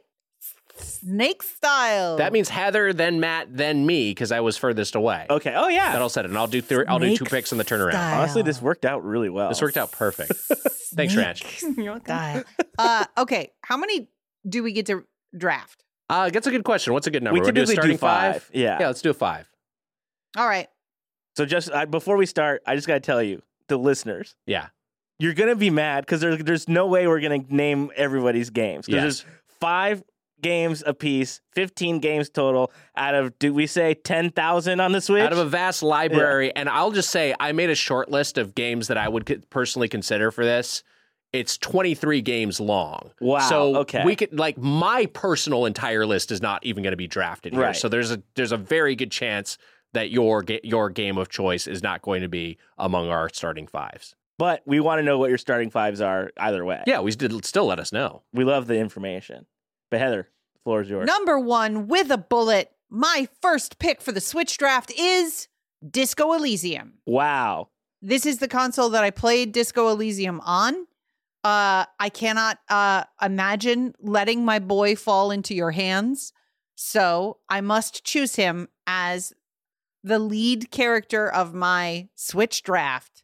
Snake style. That means Heather, then Matt, then me, because I was furthest away. Okay. Oh yeah. That'll set it. And I'll do three. I'll do two Snake picks in the turnaround. style. Honestly, this worked out really well. This worked out perfect. Thanks, Ranch. You're welcome. Style. Uh, okay. How many do we get to draft? Uh, that's a good question. What's a good number? We We'll do a typically do starting five. Yeah. Yeah, let's do a five. All right. So just I, before we start, I just got to tell you, the listeners, Yeah. you're gonna be mad because there's there's no way we're gonna name everybody's games because Yes. there's five games apiece, fifteen games total out of, do we say ten thousand on the Switch? Out of a vast library. And I'll just say, I made a short list of games that I would co- personally consider for this. It's twenty-three games long. Wow, So okay. we could, like, my personal entire list is not even going to be drafted here. Right. So there's a there's a very good chance that your ga- your game of choice is not going to be among our starting fives. But we want to know what your starting fives are either way. Yeah, we did still let us know. We love the information. But Heather, the floor is yours. Number one with a bullet. My first pick for the Switch draft is Disco Elysium. Wow. This is the console that I played Disco Elysium on. Uh, I cannot uh, imagine letting my boy fall into your hands. So I must choose him as the lead character of my Switch draft.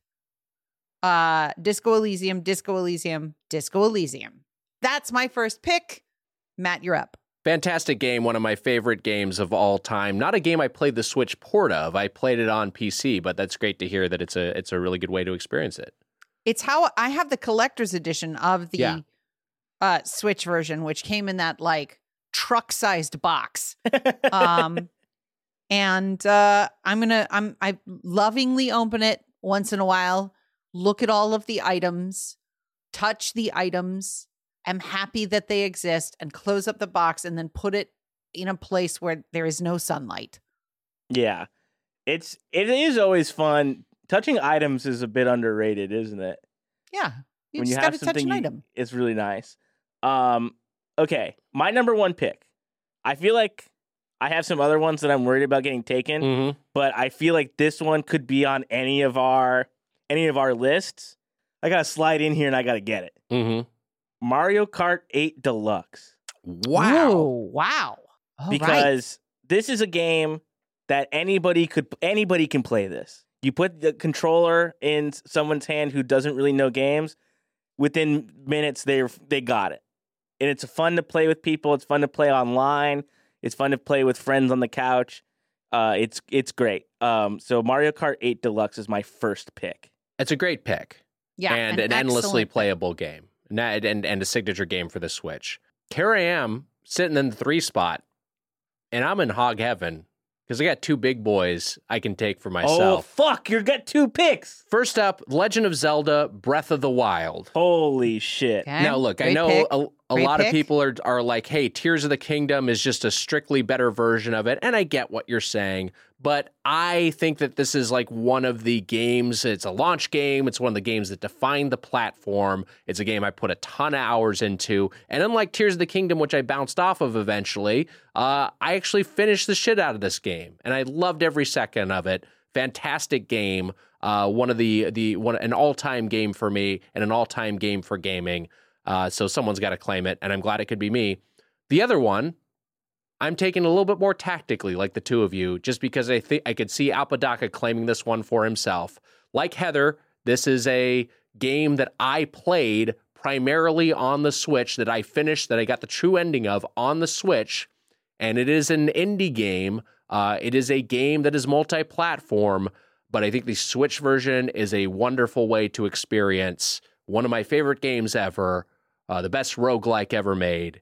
Uh, Disco Elysium, Disco Elysium, Disco Elysium. That's my first pick. Matt, you're up. Fantastic game, one of my favorite games of all time. Not a game I played the Switch port of. I played it on P C, but that's great to hear that it's a it's a really good way to experience it. It's how I have the collector's edition of the Yeah. uh, Switch version, which came in that like truck-sized box. Um, and uh, I'm gonna I'm I lovingly open it once in a while, look at all of the items, touch the items. am happy that they exist, and close up the box and then put it in a place where there is no sunlight. Yeah. It's it is always fun. Touching items is a bit underrated, isn't it? Yeah. You when just you got have to touch something an you- item. it's really nice. Um okay, my number one pick. I feel like I have some other ones that I'm worried about getting taken, Mm-hmm. but I feel like this one could be on any of our any of our lists. I gotta slide in here and I gotta get it. Mm-hmm. Mario Kart eight Deluxe. Wow. Ooh, wow. All right. Because this is a game that anybody could anybody can play this. You put the controller in someone's hand who doesn't really know games, within minutes they they got it. And it's fun to play with people, it's fun to play online, it's fun to play with friends on the couch. Uh it's it's great. Um so Mario Kart eight Deluxe is my first pick. It's a great pick. Yeah, and an an endlessly excellent- playable game. And, and and a signature game for the Switch. Here I am, sitting in the three spot, and I'm in hog heaven because I got two big boys I can take for Oh myself. fuck, you got two picks. First up, Legend of Zelda Breath of the Wild. Holy shit. Okay. Now, look, I Great know pick. a, a Great lot of pick. people are are like, hey, Tears of the Kingdom is just a strictly better version of it. And I get what you're saying. But I think that this is like one of the games. It's a launch game. It's one of the games that defined the platform. It's a game I put a ton of hours into. And unlike Tears of the Kingdom, which I bounced off of eventually, uh, I actually finished the shit out of this game. And I loved every second of it. Fantastic game. Uh, one of the, the one an all-time game for me and an all-time game for gaming. Uh, so someone's got to claim it, and I'm glad it could be me. The other one, I'm taking a little bit more tactically, like the two of you, just because I think I could see Apodaca claiming this one for himself. Like Heather, this is a game that I played primarily on the Switch, that I finished, that I got the true ending of on the Switch, and it is an indie game. Uh, it is a game that is multi-platform, but I think the Switch version is a wonderful way to experience one of my favorite games ever, uh, the best roguelike ever made,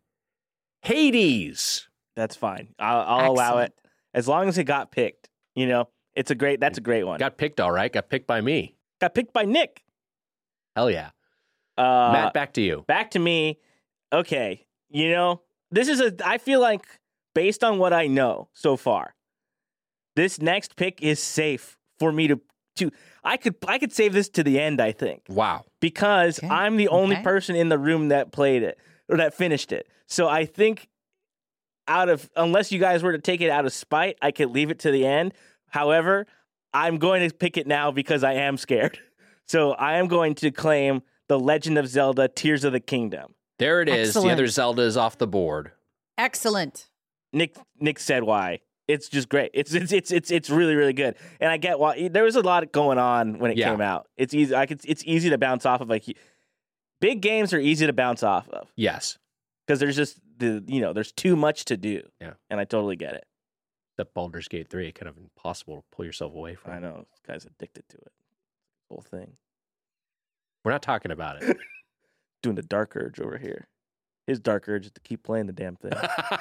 Hades. That's fine. I'll, I'll allow it. As long as it got picked. You know, it's a great, that's a great one. Got picked all right. Got picked by me. Got picked by Nick. Hell yeah. Uh, Matt, back to you. Back to me. Okay. You know, this is a, I feel like based on what I know so far, this next pick is safe for me to, to, I could, I could save this to the end, I think. Wow. Because Okay. I'm the only Okay. person in the room that played it or that finished it. So I think out of, unless you guys were to take it out of spite, I could leave it to the end. However, I'm going to pick it now because I am scared. So I am going to claim The Legend of Zelda Tears of the Kingdom. There it is. Excellent. The other Zelda is off the board. Excellent. Nick Nick said why. It's just great. It's it's it's it's it's really really good. And I get why there was a lot going on when it Yeah. came out. It's easy. I could. It's easy to bounce off of. Like big games are easy to bounce off of Yes. because there's just the you know there's too much to do. Yeah. And I totally get it. The Baldur's Gate three, kind of impossible to pull yourself away from. I know this guy's addicted to it. Whole thing. We're not talking about it. Doing the dark urge over here. His dark urge is to keep playing the damn thing.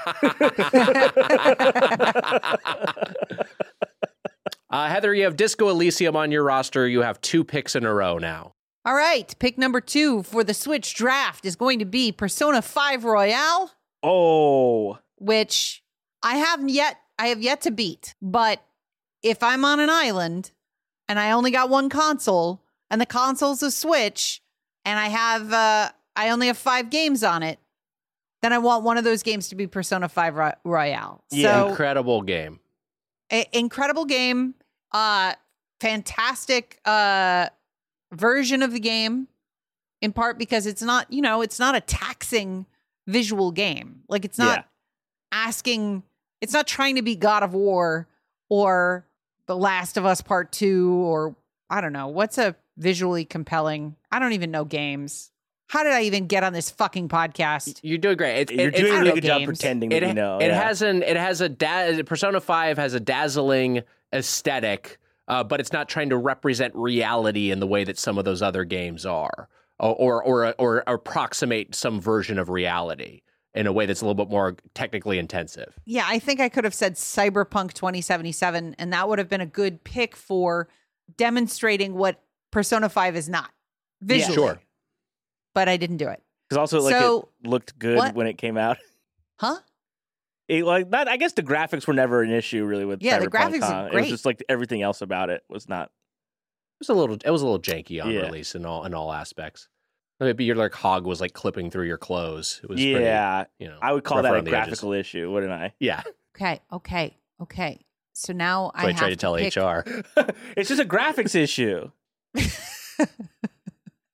uh, Heather, you have Disco Elysium on your roster. You have two picks in a row now. All right. Pick number two for the Switch draft is going to be Persona five Royale, Oh, which I have yet, I have yet to beat. But if I'm on an island and I only got one console and the console's a Switch and I have, uh, I only have five games on it, then I want one of those games to be Persona five Ro- Royale. Yeah. So, Incredible game. a- incredible game, uh, fantastic uh, version of the game, in part because it's not, you know, it's not a taxing visual game. Like it's not Yeah. asking, it's not trying to be God of War or The Last of Us Part Two or I don't know what's a visually compelling. I don't even know games. How did I even get on this fucking podcast? You're doing great. It, you're it, doing a it's, really know good job games. pretending that it, you know. it yeah. has an it has a da- Persona five has a dazzling aesthetic, uh, but it's not trying to represent reality in the way that some of those other games are, or or or, or, or approximate some version of reality in a way that's a little bit more technically intensive. Yeah, I think I could have said Cyberpunk twenty seventy-seven, and that would have been a good pick for demonstrating what Persona five is not visually. Sure. But I didn't do it. Because also, like, So, it looked good what- when it came out. Huh? It, like that, I guess the graphics were never an issue really with Yeah, the Cyberpunk, graphics are huh? It great. was just like everything else about it was not. It was a little it was a little janky on Yeah. release in all in all aspects. Maybe your like hog was like clipping through your clothes. It was pretty, Yeah, you know. I would call rough that a around the edges. graphical issue, wouldn't I? Yeah. Okay, okay, okay. So now So I, I tried have to tell pick, H R. It's just a graphics issue.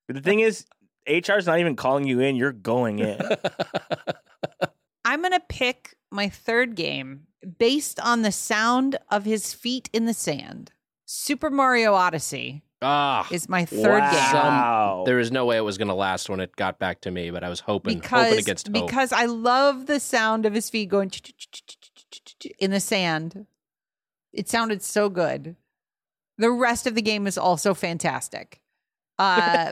But the thing is, H R's not even calling you in. You're going in. I'm going to pick my third game based on the sound of his feet in the sand. Super Mario Odyssey Ah, is my third game. Wow. there was no way it was going to last when it got back to me, but I was hoping, Because, hoping against hope. because I love the sound of his feet going in the sand. It sounded so good. The rest of the game is also fantastic. Uh,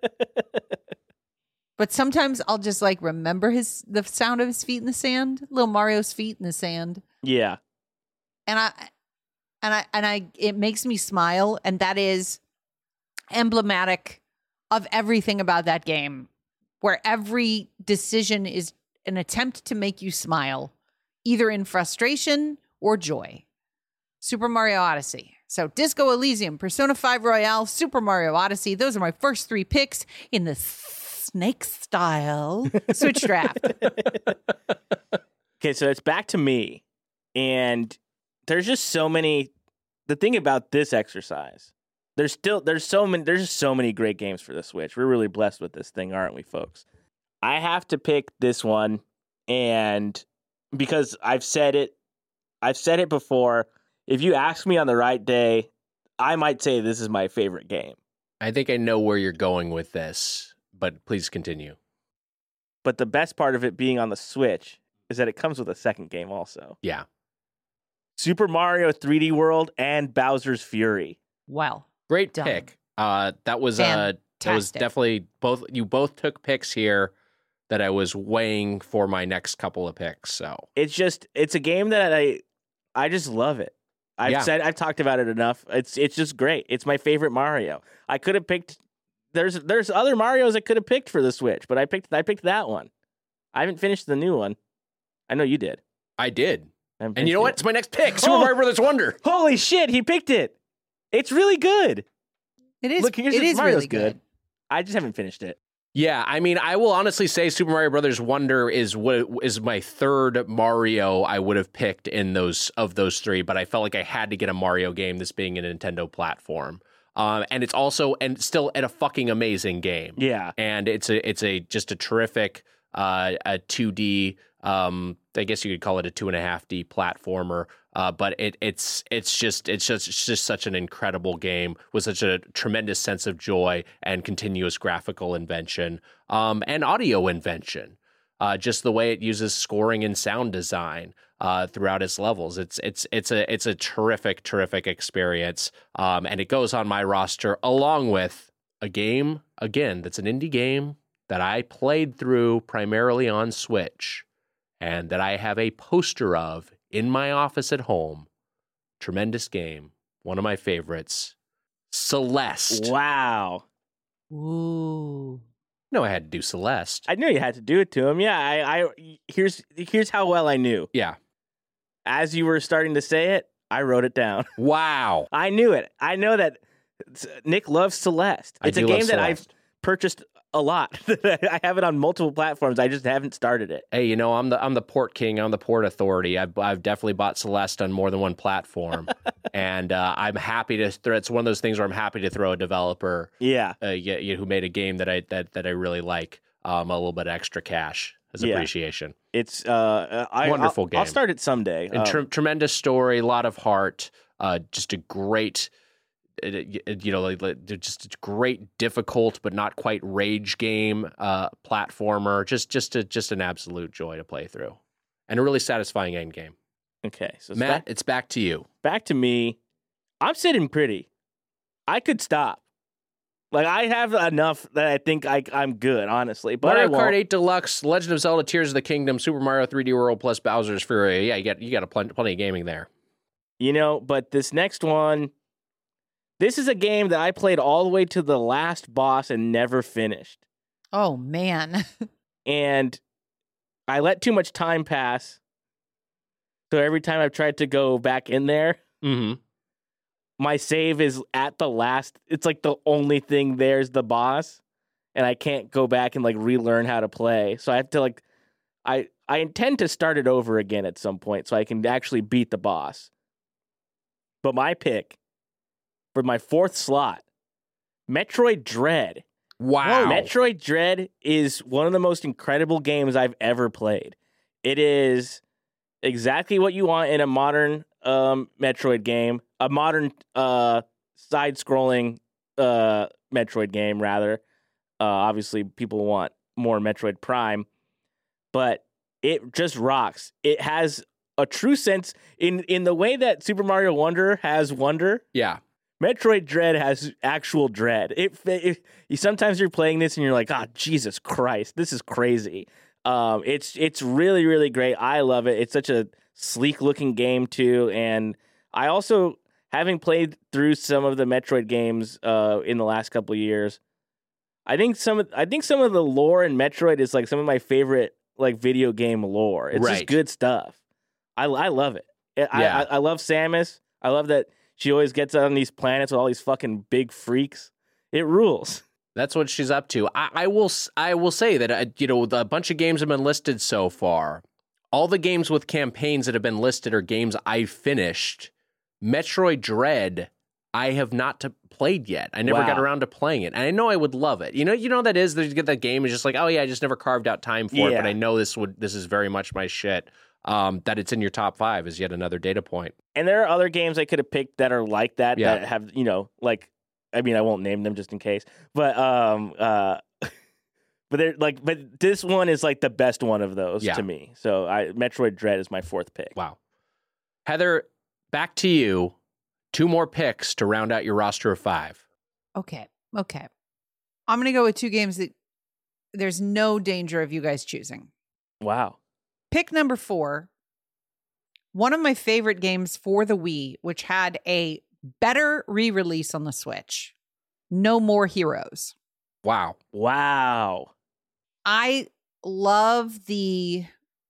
but sometimes I'll just like remember his the sound of his feet in the sand, little Mario's feet in the sand, Yeah. and I and I and I it makes me smile, and that is emblematic of everything about that game, where every decision is an attempt to make you smile, either in frustration or joy. Super Mario Odyssey. So Disco Elysium, Persona five Royale, Super Mario Odyssey. Those are my first three picks in the snake style Switch draft. Okay, so it's back to me. And there's just so many. The thing about this exercise, there's still, there's so many, there's just so many great games for the Switch. We're really blessed with this thing, aren't we, folks? I have to pick this one. And because I've said it, I've said it before. If you ask me on the right day, I might say this is my favorite game. I think I know where you're going with this, but please continue. But the best part of it being on the Switch is that it comes with a second game also. Yeah. Super Mario three D World and Bowser's Fury. Wow. Great Done. pick. Uh, that was uh, that was Fantastic. definitely both. You both took picks here that I was weighing for my next couple of picks. So It's just, it's a game that I, I just love it. I've Yeah. said, I've talked about it enough. It's, it's just great. It's my favorite Mario. I could have picked. There's, there's other Marios I could have picked for the Switch, but I picked, I picked that one. I haven't finished the new one. I know you did. I did. I haven't And you finished know what? it. It's my next pick. Super Oh! Mario Brothers Wonder. Holy shit! He picked it. It's really good. It is. Look, here's it the- is Mario's really good. good. I just haven't finished it. Yeah, I mean, I will honestly say Super Mario Brothers Wonder is what is my third Mario I would have picked in those of those three, but I felt like I had to get a Mario game, this being a Nintendo platform. Um, and it's also and still at a fucking amazing game. Yeah. And it's a it's a just a terrific uh, a two D. Um, I guess you could call it a two and a half D platformer. Uh, but it it's it's just it's just it's just such an incredible game with such a tremendous sense of joy and continuous graphical invention, um, and audio invention. Uh, just the way it uses scoring and sound design uh, throughout its levels. It's it's it's a it's a terrific terrific experience, um, and it goes on my roster along with a game again that's an indie game that I played through primarily on Switch, and that I have a poster of in my office at home. Tremendous game, one of my favorites, Celeste. Wow. Ooh. No, I had to do Celeste. I knew you had to do it to him. Yeah. I. I here's here's how well I knew. Yeah. As you were starting to say it, I wrote it down. Wow. I knew it. I know that Nick loves Celeste. I It's a do love game that I've Celeste. purchased a lot. I have it on multiple platforms. I just haven't started it. Hey, you know, I'm the I'm the port king. I'm the port authority. I've I've definitely bought Celeste on more than one platform, and uh, I'm happy to. Throw, it's one of those things where I'm happy to throw a developer, Yeah. uh, yeah, yeah, who made a game that I that that I really like, um, a little bit extra cash as Yeah. appreciation. It's uh, I, Wonderful I'll, game. I'll start it someday. And Um, tre- tremendous story, a lot of heart, uh, just a great, uh, you know, like, like, just a great, difficult but not quite rage game, uh, platformer. Just, just, a, just an absolute joy to play through, and a really satisfying end game. okay, so it's Matt, back, it's back to you. back to me. I'm sitting pretty. I could stop. Like I have enough that I think I, I'm good, honestly. But I Mario won't. Kart eight Deluxe, Legend of Zelda: Tears of the Kingdom, Super Mario three D World plus Bowser's Fury. Yeah, you got you got a plenty, plenty of gaming there. You know, but this next one, this is a game that I played all the way to the last boss and never finished. Oh man. And I let too much time pass. So every time I've tried to go back in there, Mm-hmm. my save is at the last. It's like the only thing there's the boss. And I can't go back and like relearn how to play. So I have to like, I, I intend to start it over again at some point so I can actually beat the boss. But my pick for my fourth slot, Metroid Dread. Wow. Metroid Dread is one of the most incredible games I've ever played. It is exactly what you want in a modern um, Metroid game, a modern uh, side-scrolling uh, Metroid game, rather. Uh, obviously, people want more Metroid Prime, but it just rocks. It has a true sense in, in the way that Super Mario Wonder has wonder. Yeah. Metroid Dread has actual dread. It, it, it sometimes you're playing this and you're like, oh, Jesus Christ, this is crazy. Um, it's it's really, really great. I love it. It's such a sleek looking game too. And I also, having played through some of the Metroid games uh, in the last couple of years, I think some of I think some of the lore in Metroid is like some of my favorite like video game lore. It's Right. just good stuff. I I love it. I, Yeah. I I love Samus. I love that she always gets on these planets with all these fucking big freaks. It rules. That's what she's up to. I, I will. s- I will say that uh, you know a bunch of games have been listed so far. All the games with campaigns that have been listed are games I've finished. Metroid Dread, I have not to played yet. I never Wow. got around to playing it, and I know I would love it. You know, you know that is. There's get that game is just like, oh yeah, I just never carved out time for it. Yeah. But I know this would. This is very much my shit. Um, that it's in your top five is yet another data point. And there are other games I could have picked that are like that, Yeah. that have, you know, like, I mean, I won't name them just in case, but, um, uh, but they're like, but this one is like the best one of those Yeah. to me. So I, Metroid Dread is my fourth pick. Wow. Heather, back to you. Two more picks to round out your roster of five. Okay. Okay. I'm going to go with two games that there's no danger of you guys choosing. Wow. Pick number four, one of my favorite games for the Wii, which had a better re-release on the Switch, No More Heroes. Wow. Wow. I love the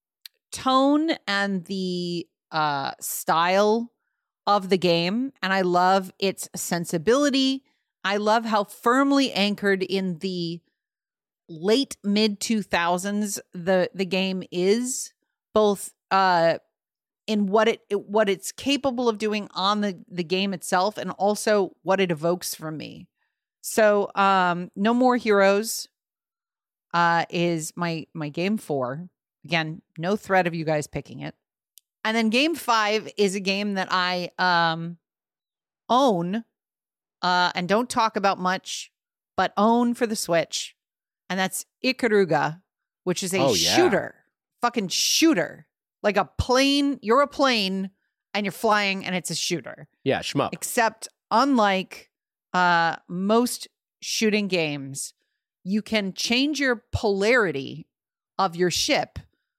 tone and the uh, style of the game, and I love its sensibility. I love how firmly anchored in the late mid two thousands the the game is, both uh in what it, it what it's capable of doing on the the game itself and also what it evokes from me. So um No More Heroes uh is my my game four. Again, no threat of you guys picking it. And then game five is a game that I um own uh and don't talk about much, but own for the Switch. And that's Ikaruga, which is a Oh, yeah. shooter, fucking shooter, like a plane. You're a plane and you're flying and it's a shooter. Yeah, shmup. Except unlike uh, most shooting games, you can change your polarity of your ship.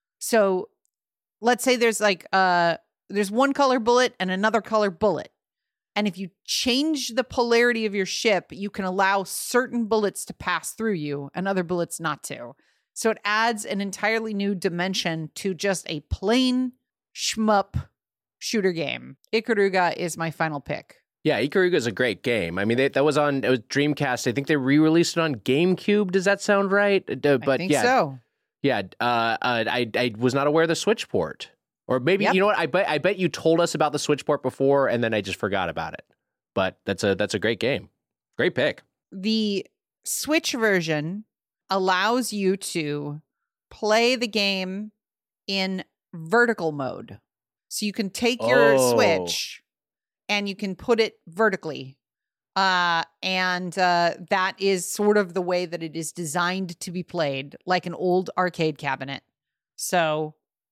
So let's say there's like uh, there's one color bullet and another color bullet. And if you change the polarity of your ship, you can allow certain bullets to pass through you and other bullets not to. So it adds an entirely new dimension to just a plain shmup shooter game. Ikaruga is my final pick. Yeah, Ikaruga is a great game. I mean, they, that was on it was Dreamcast. I think they re-released it on GameCube. Does that sound right? Uh, but I think yeah, so. yeah. Uh, uh, I I was not aware of the Switch port. Or maybe, Yep. you know what? I bet I bet you told us about the Switch port before, and then I just forgot about it. But that's a that's a great game. Great pick. The Switch version allows you to play the game in vertical mode. So you can take your Oh. Switch and you can put it vertically. Uh, and uh, that is sort of the way that it is designed to be played, like an old arcade cabinet. So,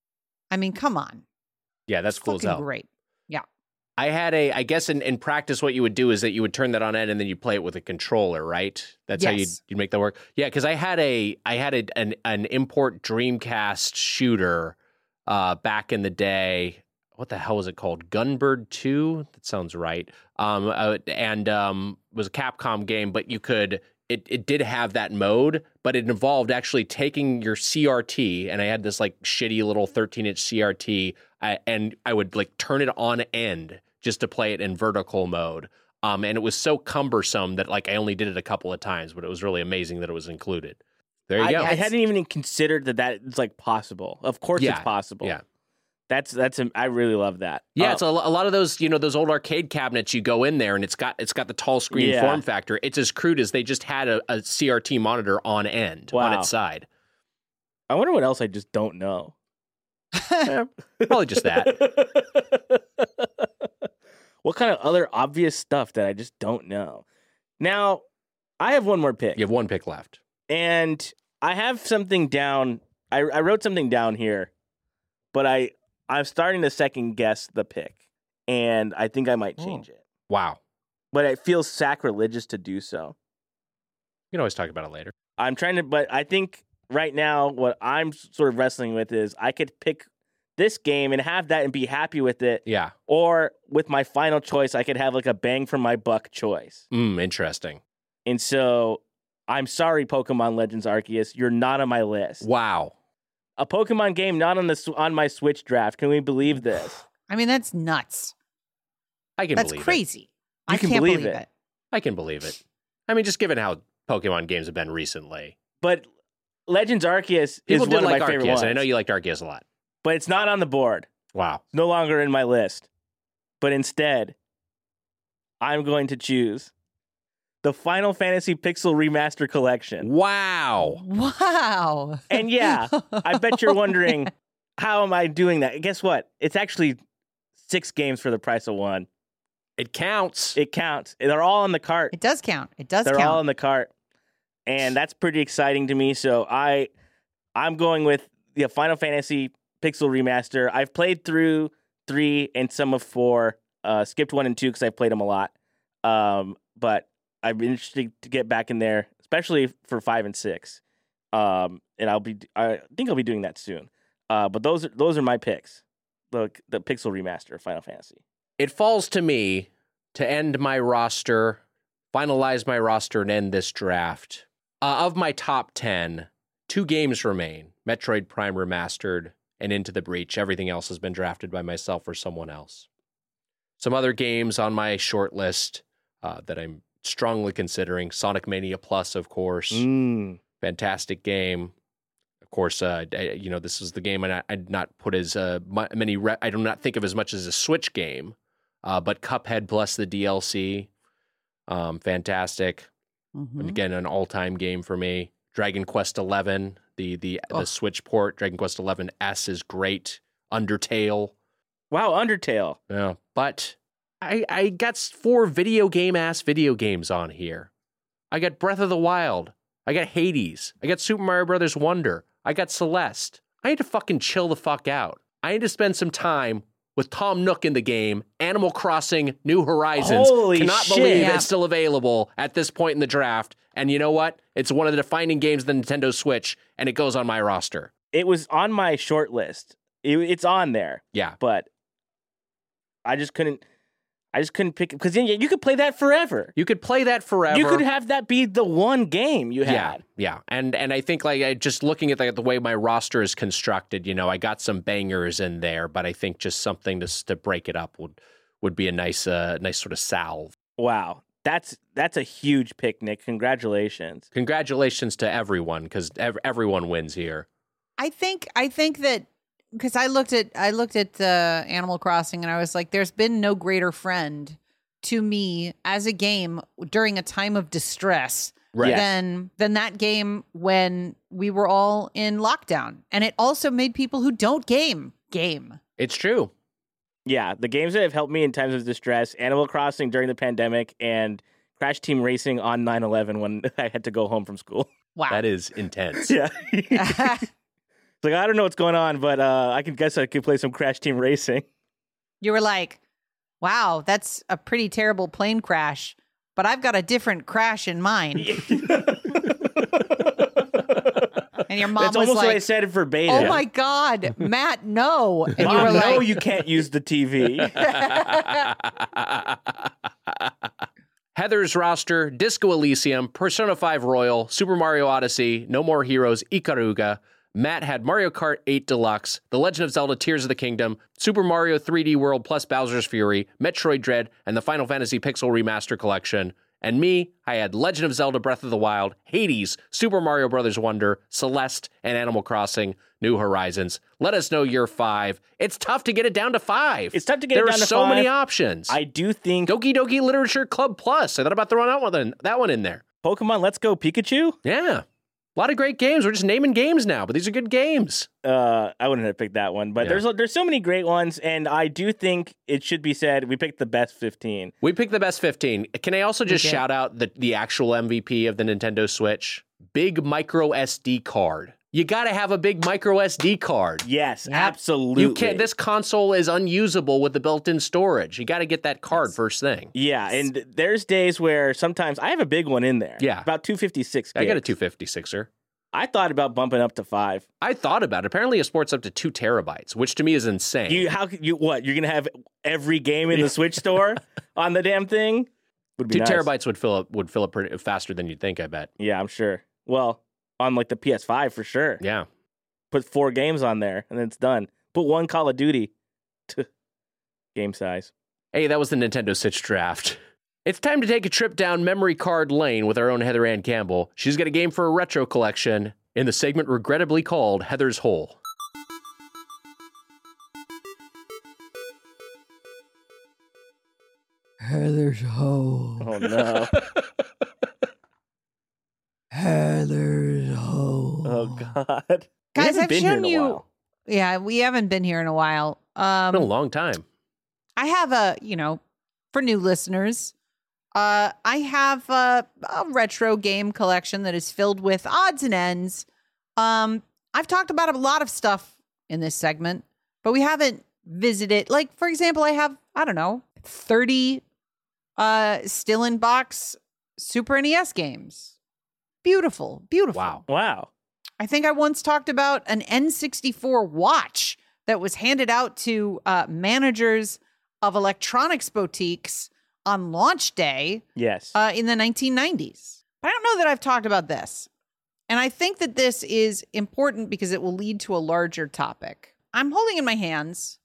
I mean, come on. Yeah, that's It's cool as fucking hell. great. Yeah. I had a, I guess in, in practice, what you would do is that you would turn that on end and then you play it with a controller, right? That's how you Yes. you make that work. Yeah, because I had a, I had a, an an import Dreamcast shooter uh, back in the day. What the hell was it called? Gunbird two? That sounds right. Um, uh, and um, it was a Capcom game, but you could. It, it did have that mode, but it involved actually taking your C R T, and I had this like shitty little thirteen inch C R T, I, and I would like turn it on end just to play it in vertical mode. Um, and it was so cumbersome that like I only did it a couple of times, but it was really amazing that it was included. There you I, go. I hadn't even considered that that is like possible. Of course Yeah, it's possible. yeah. That's that's I really love that. Yeah, Uh, it's a, lo- a lot of those, you know, those old arcade cabinets. You go in there and it's got it's got the tall screen Yeah. form factor. It's as crude as they just had a, a C R T monitor on end on Wow. its side. I wonder what else I just don't know. Probably just that. What kind of other obvious stuff that I just don't know? Now, I have one more pick. You have one pick left. And I have something down. I, I wrote something down here, but I, I'm starting to second guess the pick. And I think I might change it. Wow. But it feels sacrilegious to do so. You can always talk about it later. I'm trying to, but I think right now what I'm sort of wrestling with is I could pick this game and have that and be happy with it. Yeah. Or with my final choice, I could have like a bang for my buck choice. Mm, interesting. And so I'm sorry, Pokemon Legends Arceus, you're not on my list. Wow. A Pokemon game not on the sw- on my Switch draft. Can we believe this? I mean, that's nuts. I can That's believe it. crazy. You I can can't believe believe it. it. I can believe it. I mean, just given how Pokemon games have been recently. But Legends Arceus People is did one like of my favorite Arceus, ones. and I know you liked Arceus a lot. But it's not on the board. Wow. It's no longer in my list. But instead, I'm going to choose the Final Fantasy Pixel Remaster Collection. Wow. Wow. And yeah, I bet you're wondering, how am I doing that? Guess what? It's actually six games for the price of one. It counts. It counts. They're all in the cart. It does count. It does They're count. all in the cart. And that's pretty exciting to me. So I, I'm going with the Final Fantasy Pixel Remaster. I've played through three and some of four. Uh, skipped one and two because I've played them a lot. Um, but I'm interested to get back in there, especially for five and six. Um, and I'll be, I think I'll be doing that soon. Uh, but those are those are my picks. The the Pixel Remaster of Final Fantasy. It falls to me to end my roster, finalize my roster, and end this draft. Uh, of my top ten, two games remain: Metroid Prime Remastered and Into the Breach. Everything else has been drafted by myself or someone else. Some other games on my short list uh, that I'm strongly considering: Sonic Mania Plus, of course. Mm. Fantastic game. Of course, uh, I, you know, this is the game I, I'd not put as uh, many, re- I do not think of as much as a Switch game, uh, but Cuphead plus the D L C, um, fantastic. Mhm. And again, an all-time game for me. Dragon Quest eleven, the the, Oh. the Switch port, Dragon Quest eleven S is great. Undertale. Wow, Undertale. Yeah, but I, I got four video game-ass video games on here. I got Breath of the Wild. I got Hades. I got Super Mario Brothers Wonder. I got Celeste. I need to fucking chill the fuck out. I need to spend some time with Tom Nook in the game. Animal Crossing New Horizons. Holy Cannot shit. believe Yeah. it's still available at this point in the draft. And you know what? It's one of the defining games of the Nintendo Switch, and it goes on my roster. It was on my short list. It, it's on there, Yeah. but I just couldn't. I just couldn't pick it because you, you could play that forever. You could play that forever. You could have that be the one game you Yeah, had. yeah, and and I think like I, just looking at the, the way my roster is constructed, you know, I got some bangers in there, but I think just something to to break it up would would be a nice uh nice sort of salve. Wow, that's that's a huge pick, Nick. Congratulations. Congratulations to everyone because ev- everyone wins here. I think I think that because I looked at I looked at uh, Animal Crossing and I was like, there's been no greater friend to me as a game during a time of distress Right. Yes. than than that game when we were all in lockdown. And it also made people who don't game game. It's true. Yeah, the games that have helped me in times of distress: Animal Crossing during the pandemic, and Crash Team Racing on nine eleven when I had to go home from school. Wow. That is intense. Yeah. It's like, I don't know what's going on, but uh, I can guess I could play some Crash Team Racing. You were like, wow, that's a pretty terrible plane crash, but I've got a different crash in mind. And your mom That's was almost what I like, said verbatim. oh my God, Matt, no. And you Mom, were no, like, you can't use the T V. Heather's roster: Disco Elysium, Persona five Royal, Super Mario Odyssey, No More Heroes, Ikaruga. Matt had Mario Kart eight Deluxe, The Legend of Zelda Tears of the Kingdom, Super Mario three D World plus Bowser's Fury, Metroid Dread, and the Final Fantasy Pixel Remaster Collection. And me, I had Legend of Zelda Breath of the Wild, Hades, Super Mario Bros. Wonder, Celeste, and Animal Crossing New Horizons. Let us know your five. It's tough to get it down to five. It's tough to get there it down are to so five. many options. I do think Doki Doki Literature Club Plus. I thought about throwing out one, that one in there. Pokemon Let's Go Pikachu. Yeah. A lot of great games. We're just naming games now, but these are good games. Uh, I wouldn't have picked that one, but Yeah. there's there's so many great ones, and I do think it should be said we picked the best fifteen. We picked the best fifteen. Can I also just did. shout out the, the actual M V P of the Nintendo Switch? Big micro S D card. You got to have a big micro S D card. Yes, Yep. absolutely. You can't. This console is unusable with the built-in storage. You got to get that card first thing. Yeah, and there's days where sometimes I have a big one in there. Yeah. about two fifty-six. I got a gigs. two fifty-sixer. I thought about bumping up to five. I thought about it. Apparently, it sports up to two terabytes, which to me is insane. You how could you what? You're gonna have every game in the Switch store on the damn thing? Would be two nice. terabytes would fill up would fill up pretty faster than you'd think. I bet. Yeah, I'm sure. Well, on like the P S five for sure. Yeah. Put four games on there and then it's done. Put one Call of Duty to game size. Hey, that was the Nintendo Switch draft. It's time to take a trip down memory card lane with our own Heather Ann Campbell. She's got a game for a retro collection in the segment regrettably called Heather's Hole. Heather's hole. Oh no. Heather's hole. Oh god. We Guys, haven't I've been here shown in a you. while. Yeah, we haven't been here in a while. It's been a Um, long time. I have a, you know, for new listeners, uh, I have a, a retro game collection that is filled with odds and ends. Um, I've talked about a lot of stuff in this segment, but we haven't visited. Like, for example, I have, I don't know, thirty uh, still in box Super N E S games. Beautiful, beautiful. Wow. Wow. I think I once talked about an N sixty-four watch that was handed out to uh, managers of electronics boutiques on launch day Yes. uh, in the nineteen nineties. But I don't know that I've talked about this. And I think that this is important because it will lead to a larger topic. I'm holding in my hands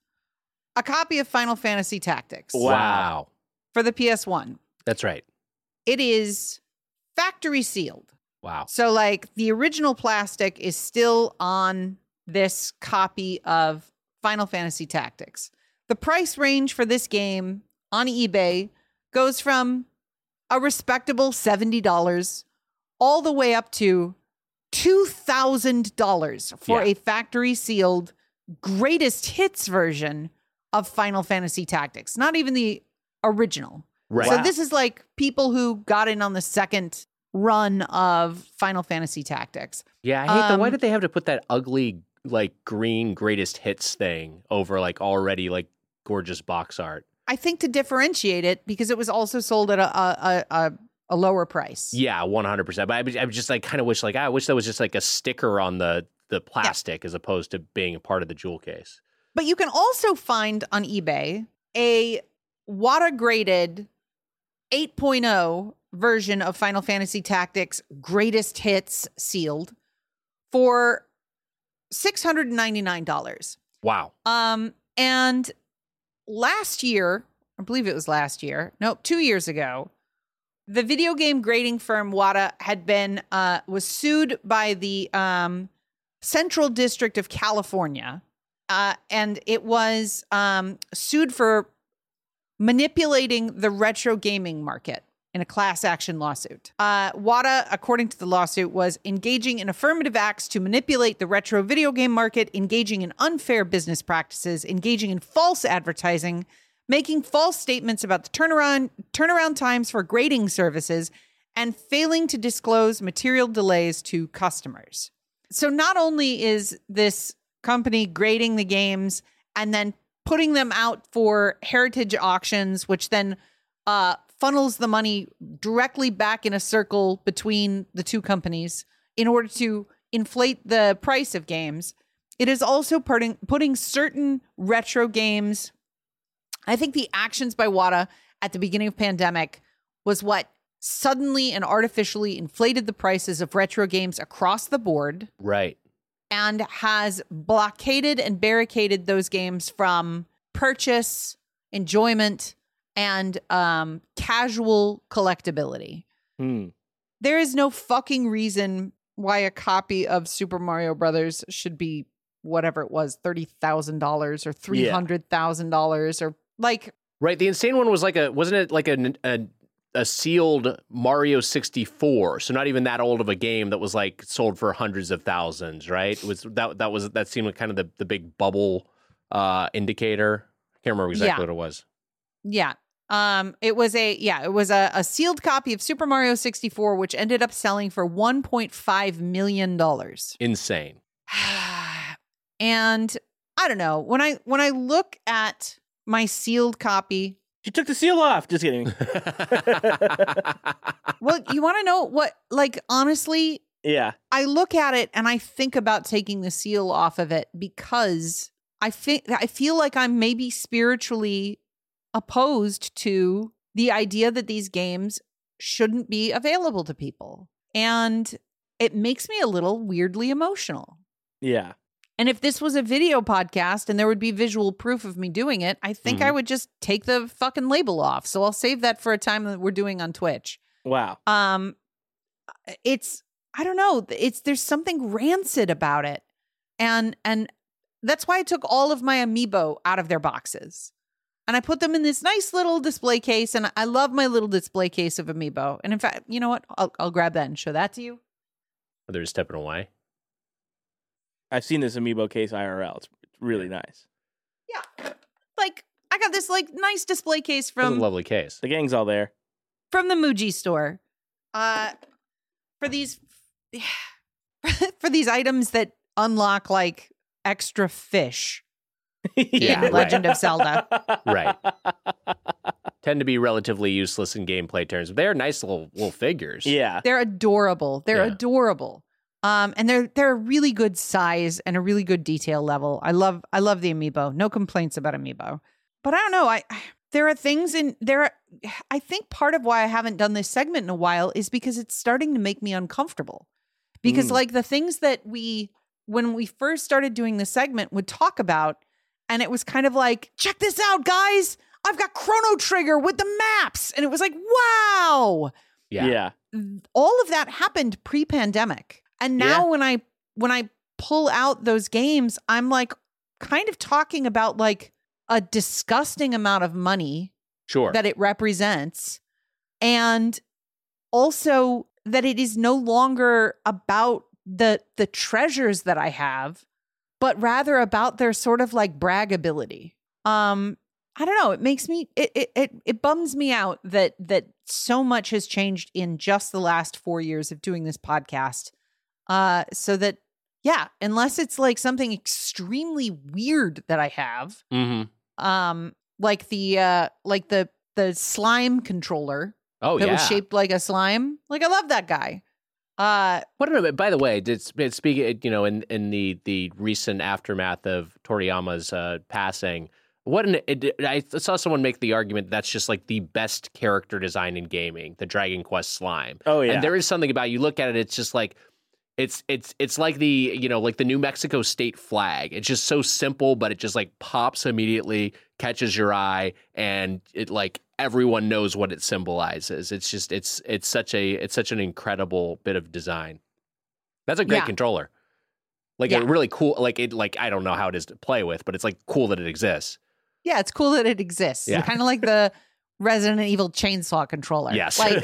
a copy of Final Fantasy Tactics Wow. for the P S one. That's right. It is factory sealed. Wow. So, like, the original plastic is still on this copy of Final Fantasy Tactics. The price range for this game on eBay goes from a respectable seventy dollars all the way up to two thousand dollars for Yeah. a factory sealed greatest hits version of Final Fantasy Tactics. Not even the original. Right. So this is like people who got in on the second run of Final Fantasy Tactics. Yeah, I hate that. Why Um, did they have to put that ugly, like, green greatest hits thing over, like, already, like, gorgeous box art? I think to differentiate it because it was also sold at a a, a, a lower price. Yeah, one hundred percent. But I, was- I was just, like, kind of wish, like, I wish that was just, like, a sticker on the, the plastic as opposed to being a part of the jewel case. But you can also find on eBay a WATA graded eight point oh version of Final Fantasy Tactics Greatest Hits sealed for six hundred ninety-nine dollars. Wow. Um, and last year, I believe it was last year, no, two years ago, the video game grading firm WATA had been uh, was sued by the um, Central District of California, uh, and it was um, sued for manipulating the retro gaming market in a class action lawsuit. Uh, WATA, according to the lawsuit, was engaging in affirmative acts to manipulate the retro video game market, engaging in unfair business practices, engaging in false advertising, making false statements about the turnaround turnaround times for grading services, and failing to disclose material delays to customers. So not only is this company grading the games and then putting them out for heritage auctions, which then uh, funnels the money directly back in a circle between the two companies in order to inflate the price of games. It is also putting, putting certain retro games. I think the actions by WATA at the beginning of pandemic was what suddenly and artificially inflated the prices of retro games across the board Right. and has blockaded and barricaded those games from purchase, enjoyment, and um, casual collectability. Hmm. There is no fucking reason why a copy of Super Mario Brothers should be whatever it was, thirty thousand dollars or three hundred thousand dollars or like. Right. The insane one was like a, wasn't it like a, a, a sealed Mario sixty-four? So not even that old of a game that was like sold for hundreds of thousands, right? It was that, that was, that seemed like kind of the, the big bubble uh, indicator. I can't remember exactly Yeah. what it was. Yeah. Um, it was a, yeah, it was a, a sealed copy of Super Mario sixty-four, which ended up selling for one point five million dollars. Insane. And I don't know, when I, when I look at my sealed copy, You took the seal off. Just kidding. well, you want to know what, like, honestly, Yeah. I look at it and I think about taking the seal off of it because I think I feel like I'm maybe spiritually opposed to the idea that these games shouldn't be available to people. And it makes me a little weirdly emotional. Yeah. And if this was a video podcast and there would be visual proof of me doing it, I think Mhm. I would just take the fucking label off. So I'll save that for a time that we're doing on Twitch. Wow. Um, it's, I don't know. It's, there's something rancid about it. And, and that's why I took all of my amiibo out of their boxes and I put them in this nice little display case. And I love my little display case of amiibo. And in fact, you know what? I'll, I'll grab that and show that to you. They're just stepping away. I've seen this amiibo case I R L. It's really nice. Yeah. Like I got this like nice display case That's from a lovely case. The gang's all there. from the Muji store. Uh for these for these items that unlock like extra fish. Yeah, in Legend of Zelda. Right. Tend to be relatively useless in gameplay terms, but they're nice little little figures. Yeah. They're adorable. They're Yeah. adorable. Um, and they're they're a really good size and a really good detail level. I love I love the amiibo. No complaints about amiibo. But I don't know. I there are things in there. Are, I think part of why I haven't done this segment in a while is because it's starting to make me uncomfortable. Because Mm. like the things that we when we first started doing the segment would talk about, and it was kind of like, check this out, guys. I've got Chrono Trigger with the maps, and it was like, wow. Yeah. Yeah. All of that happened pre-pandemic. And now Yeah. when I when I pull out those games, I'm like kind of talking about like a disgusting amount of money Sure. that it represents, and also that it is no longer about the the treasures that I have, but rather about their sort of like braggability. Um I don't know, it makes me it it it, it bums me out that that so much has changed in just the last four years of doing this podcast. Uh, so that, yeah, unless it's like something extremely weird that I have, Mm-hmm. um, like the uh, like the the slime controller Oh, that yeah. was shaped like a slime. Like I love that guy. Uh, What an, by the way, did it speak, you know, in, in the, the recent aftermath of Toriyama's uh, passing, what an, it, I saw someone make the argument that's just like the best character design in gaming, the Dragon Quest slime. Oh, yeah. And there is something about, you look at it, it's just like, It's it's it's like the, you know, like the New Mexico state flag. It's just so simple, but it just like pops immediately, catches your eye, and it like everyone knows what it symbolizes. It's just it's it's such a it's such an incredible bit of design. That's a great Yeah. controller. Like Yeah. a really cool, like it like I don't know how it is to play with, but it's like cool that it exists. yeah, it's cool that it exists. Yeah. Kind of like the Resident Evil chainsaw controller. Yes. Like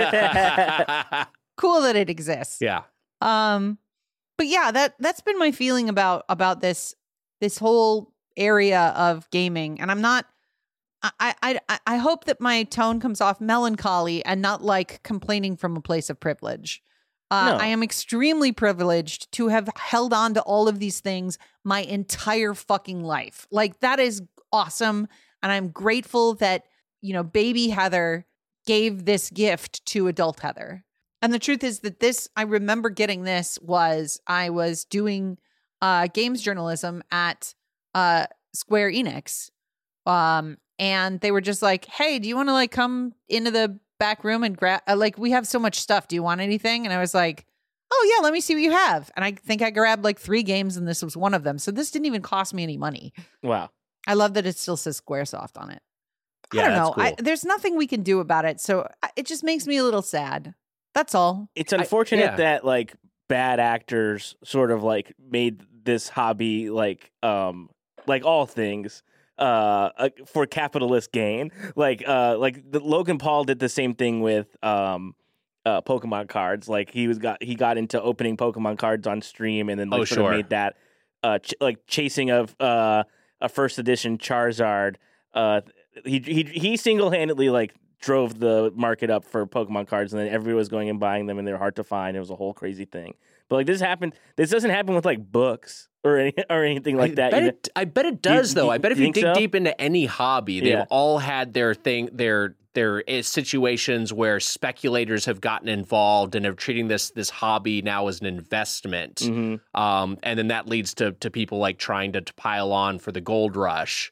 cool that it exists. Yeah. Um, but yeah, that that's been my feeling about about this this whole area of gaming, and I'm not. I I I, I hope that my tone comes off melancholy and not like complaining from a place of privilege. Uh, No. I am extremely privileged to have held on to all of these things my entire fucking life. Like that is awesome, and I'm grateful that you know, baby Heather gave this gift to adult Heather. And the truth is that this, I remember getting this was I was doing uh, games journalism at uh, Square Enix. Um, and they were just like, hey, do you want to like come into the back room and grab, uh, like, we have so much stuff. Do you want anything? And I was like, oh yeah, let me see what you have. And I think I grabbed like three games and this was one of them. So this didn't even cost me any money. Wow. I love that it still says Squaresoft on it. Yeah, I don't that's know. cool. I, there's nothing we can do about it. So I- it just makes me a little sad. That's all. It's unfortunate yeah. that like bad actors sort of like made this hobby like um like all things uh, uh for capitalist gain. Like uh like the Logan Paul did the same thing with um uh Pokemon cards. Like he was got he got into opening Pokemon cards on stream and then like, Oh, sort sure. of made that uh ch- like chasing of uh a first edition Charizard. Uh he he he single-handedly like drove the market up for Pokemon cards, and then everybody was going and buying them, and they're hard to find. It was a whole crazy thing. But like this happened. This doesn't happen with like books or any, or anything like I that. Bet you it, I bet it does, You- though. you- I bet if you you think dig so? deep into any hobby, they've Yeah. all had their thing, their their uh, situations where speculators have gotten involved and are treating this this hobby now as an investment. Mhm. Um, and then that leads to to people like trying to, to pile on for the gold rush.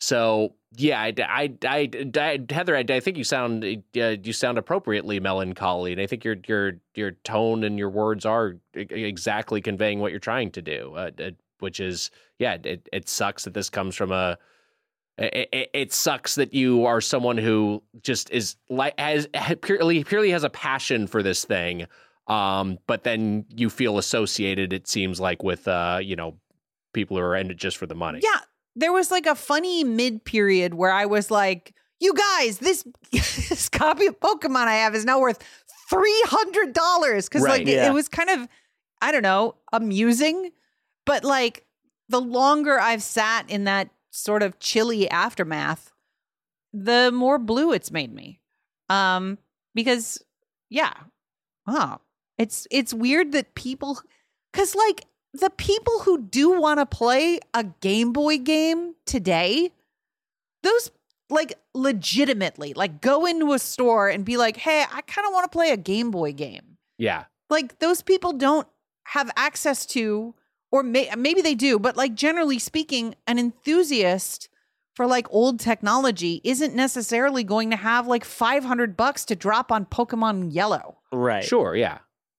So yeah, I, I, I, I Heather, I, I think you sound uh, you sound appropriately melancholy, and I think your your your tone and your words are e- exactly conveying what you're trying to do, uh, uh, which is yeah, it it sucks that this comes from a. It, it, it sucks that you are someone who just is like has purely purely has a passion for this thing, um, but then you feel associated. It seems like with uh, you know, people who are in it just for the money. Yeah. There was like a funny mid period where I was like, you guys, this, this copy of Pokemon I have is now worth three hundred dollars. Cause Right, like yeah. it, it was kind of, I don't know, amusing. But like the longer I've sat in that sort of chilly aftermath, the more blue it's made me. Um, because yeah, oh, it's, it's weird that people, cause like, the people who do want to play a Game Boy game today, those like legitimately like go into a store and be like, hey, I kind of want to play a Game Boy game. Yeah. Like those people don't have access to, or may, maybe they do, but like generally speaking, an enthusiast for like old technology isn't necessarily going to have like five hundred bucks to drop on Pokemon Yellow. Right. Sure. Yeah.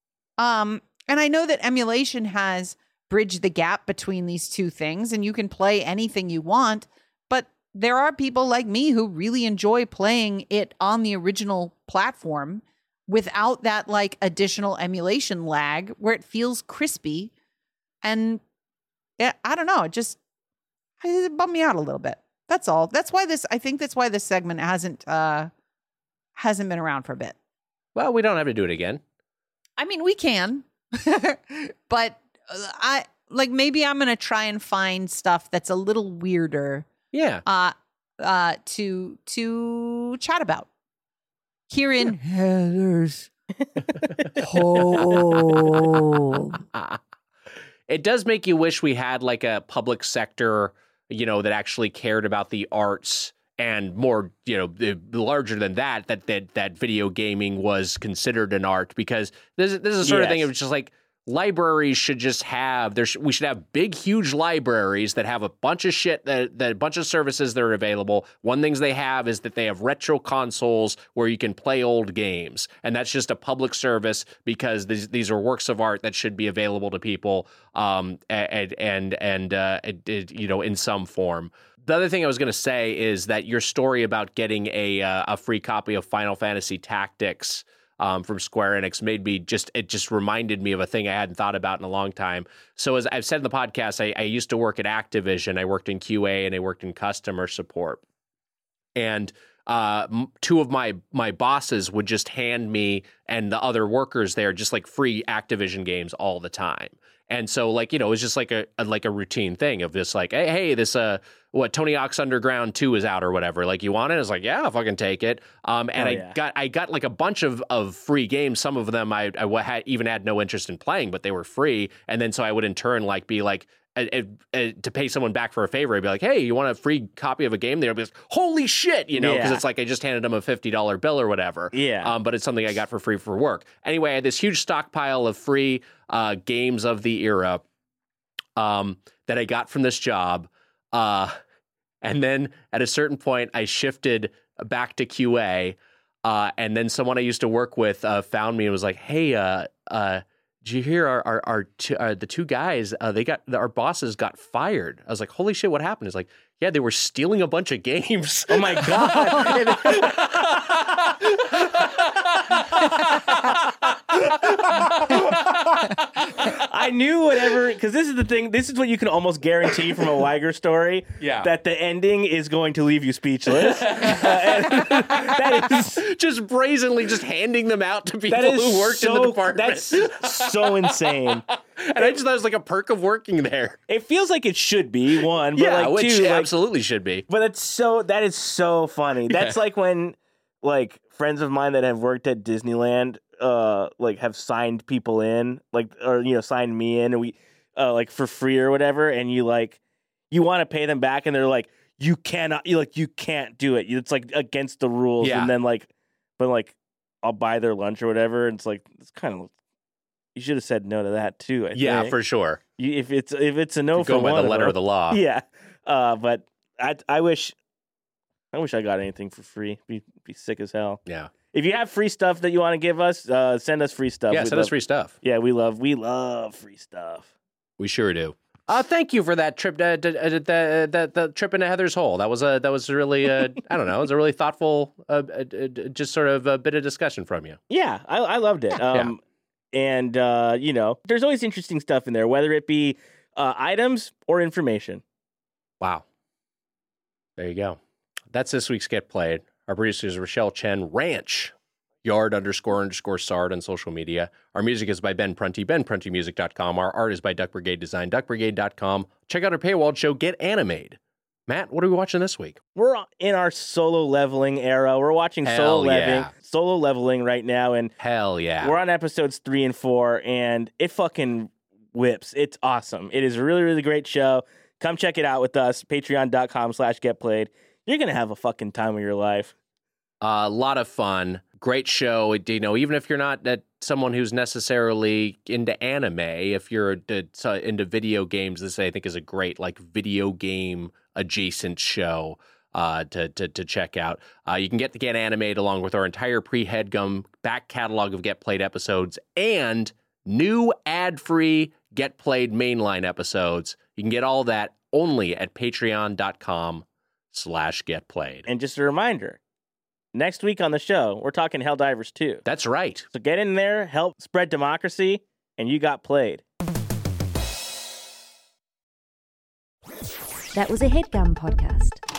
Um, and I know that emulation has bridged the gap between these two things, and you can play anything you want, but there are people like me who really enjoy playing it on the original platform without that like additional emulation lag where it feels crispy. And yeah, I don't know, it just it bummed me out a little bit. That's all. That's why this, I think that's why this segment hasn't, uh, hasn't been around for a bit. Well, we don't have to do it again. I mean, we can, but I like maybe I'm gonna try and find stuff that's a little weirder, Yeah. uh, uh, to to chat about here in Heather's hole. It does make you wish we had like a public sector, you know, that actually cared about the arts, and more, you know, the- larger than that, that that that video gaming was considered an art, because this, this is the sort of thing Yes. of just like libraries should just have there. Sh- we should have big, huge libraries that have a bunch of shit that that a bunch of services that are available. One things they have is that they have retro consoles where you can play old games, and that's just a public service because these these are works of art that should be available to people, um, and and and uh, it, it, you know, in some form. The other thing I was going to say is that your story about getting a uh, a free copy of Final Fantasy Tactics um, from Square Enix made me just it just reminded me of a thing I hadn't thought about in a long time. So as I've said in the podcast, I, I used to work at Activision. I worked in Q A and I worked in customer support. And uh, m- two of my my bosses would just hand me and the other workers there just like free Activision games all the time. And so, like, you know, it was just like a, a like a routine thing of just like, hey, hey, this uh, what Tony Hawk's Underground two is out or whatever. Like, you want it? I was like, yeah, I'll fucking take it. Um, and Oh, I yeah. got I got like a bunch of, of free games. Some of them I, I wa- had, even had no interest in playing, but they were free. And then so I would in turn like be like, uh, uh, uh, to pay someone back for a favor, I'd be like, hey, you want a free copy of a game? They'd be like, holy shit, you know, because Yeah. it's like I just handed them a fifty dollar bill or whatever. Yeah. Um, but it's something I got for free for work. Anyway, I had this huge stockpile of free uh, games of the era um, that I got from this job. Uh, and then at a certain point, I shifted back to Q A. Uh, and then someone I used to work with uh, found me and was like, hey, uh, uh, did you hear our, our, our, two, uh, the two guys, uh, they got, our bosses got fired. I was like, holy shit, what happened? It's like, Yeah, they were stealing a bunch of games. Oh my god! I knew whatever, because this is the thing. This is what you can almost guarantee from a Weiger story. Yeah. That the ending is going to leave you speechless. uh, and that is just brazenly just handing them out to people that is who worked so, in the department. That's so insane. And I just thought it was like a perk of working there. It feels like it should be one, but Yeah, like which two, like, absolutely should be. but it's so that is so funny. That's like when like friends of mine that have worked at Disneyland uh like have signed people in, like, or you know, signed me in, and we uh like for free or whatever, and you like you want to pay them back, and they're like, you cannot, you like you can't do it. It's like against the rules. Yeah. And then like, but like I'll buy their lunch or whatever, and it's like it's kind of, you should have said no to that too. I Yeah, think. for sure. You, if it's if it's a no for Go by one the letter them, of the law. yeah. Uh, but I I wish I wish I got anything for free. Be be sick as hell. Yeah. If you have free stuff that you want to give us, uh, send us free stuff. Yeah, We send love, us free stuff. Yeah, we love we love free stuff. We sure do. Uh, thank you for that trip. Uh, d- uh, the, the the trip into Heather's hole. That was a that was really uh, I don't know. It was a really thoughtful, uh, uh, uh, just sort of a bit of discussion from you. Yeah, I I loved it. Um, and uh, you know, there's always interesting stuff in there, whether it be uh, items or information. Wow. There you go. That's this week's Get Played. Our producer is Rochelle Chen. Ranch, yard underscore underscore sard on social media. Our music is by Ben Prunty, ben prunty music dot com. Our art is by Duck Brigade Design, duck brigade dot com. Check out our paywalled show, Get Animated. Matt, what are we watching this week? We're in our solo leveling era. We're watching Hell solo yeah. leveling, solo leveling right now, and Hell yeah. we're on episodes three and four, and it fucking whips. It's awesome. It is a really, really great show. Come check it out with us. Patreon.com slash get played. You're going to have a fucking time of your life. A uh, lot of fun. Great show. It, you know, even if you're not uh, someone who's necessarily into anime, if you're uh, into video games, this I think is a great like video game adjacent show uh, to, to to check out. Uh, you can get the Get Animated along with our entire pre-Headgum back catalog of Get Played episodes and new ad-free Get Played mainline episodes. You can get all that only at patreon.com slash get played. And just a reminder, next week on the show, we're talking Helldivers two. That's right. So get in there, help spread democracy, and you got played. That was a HeadGum podcast.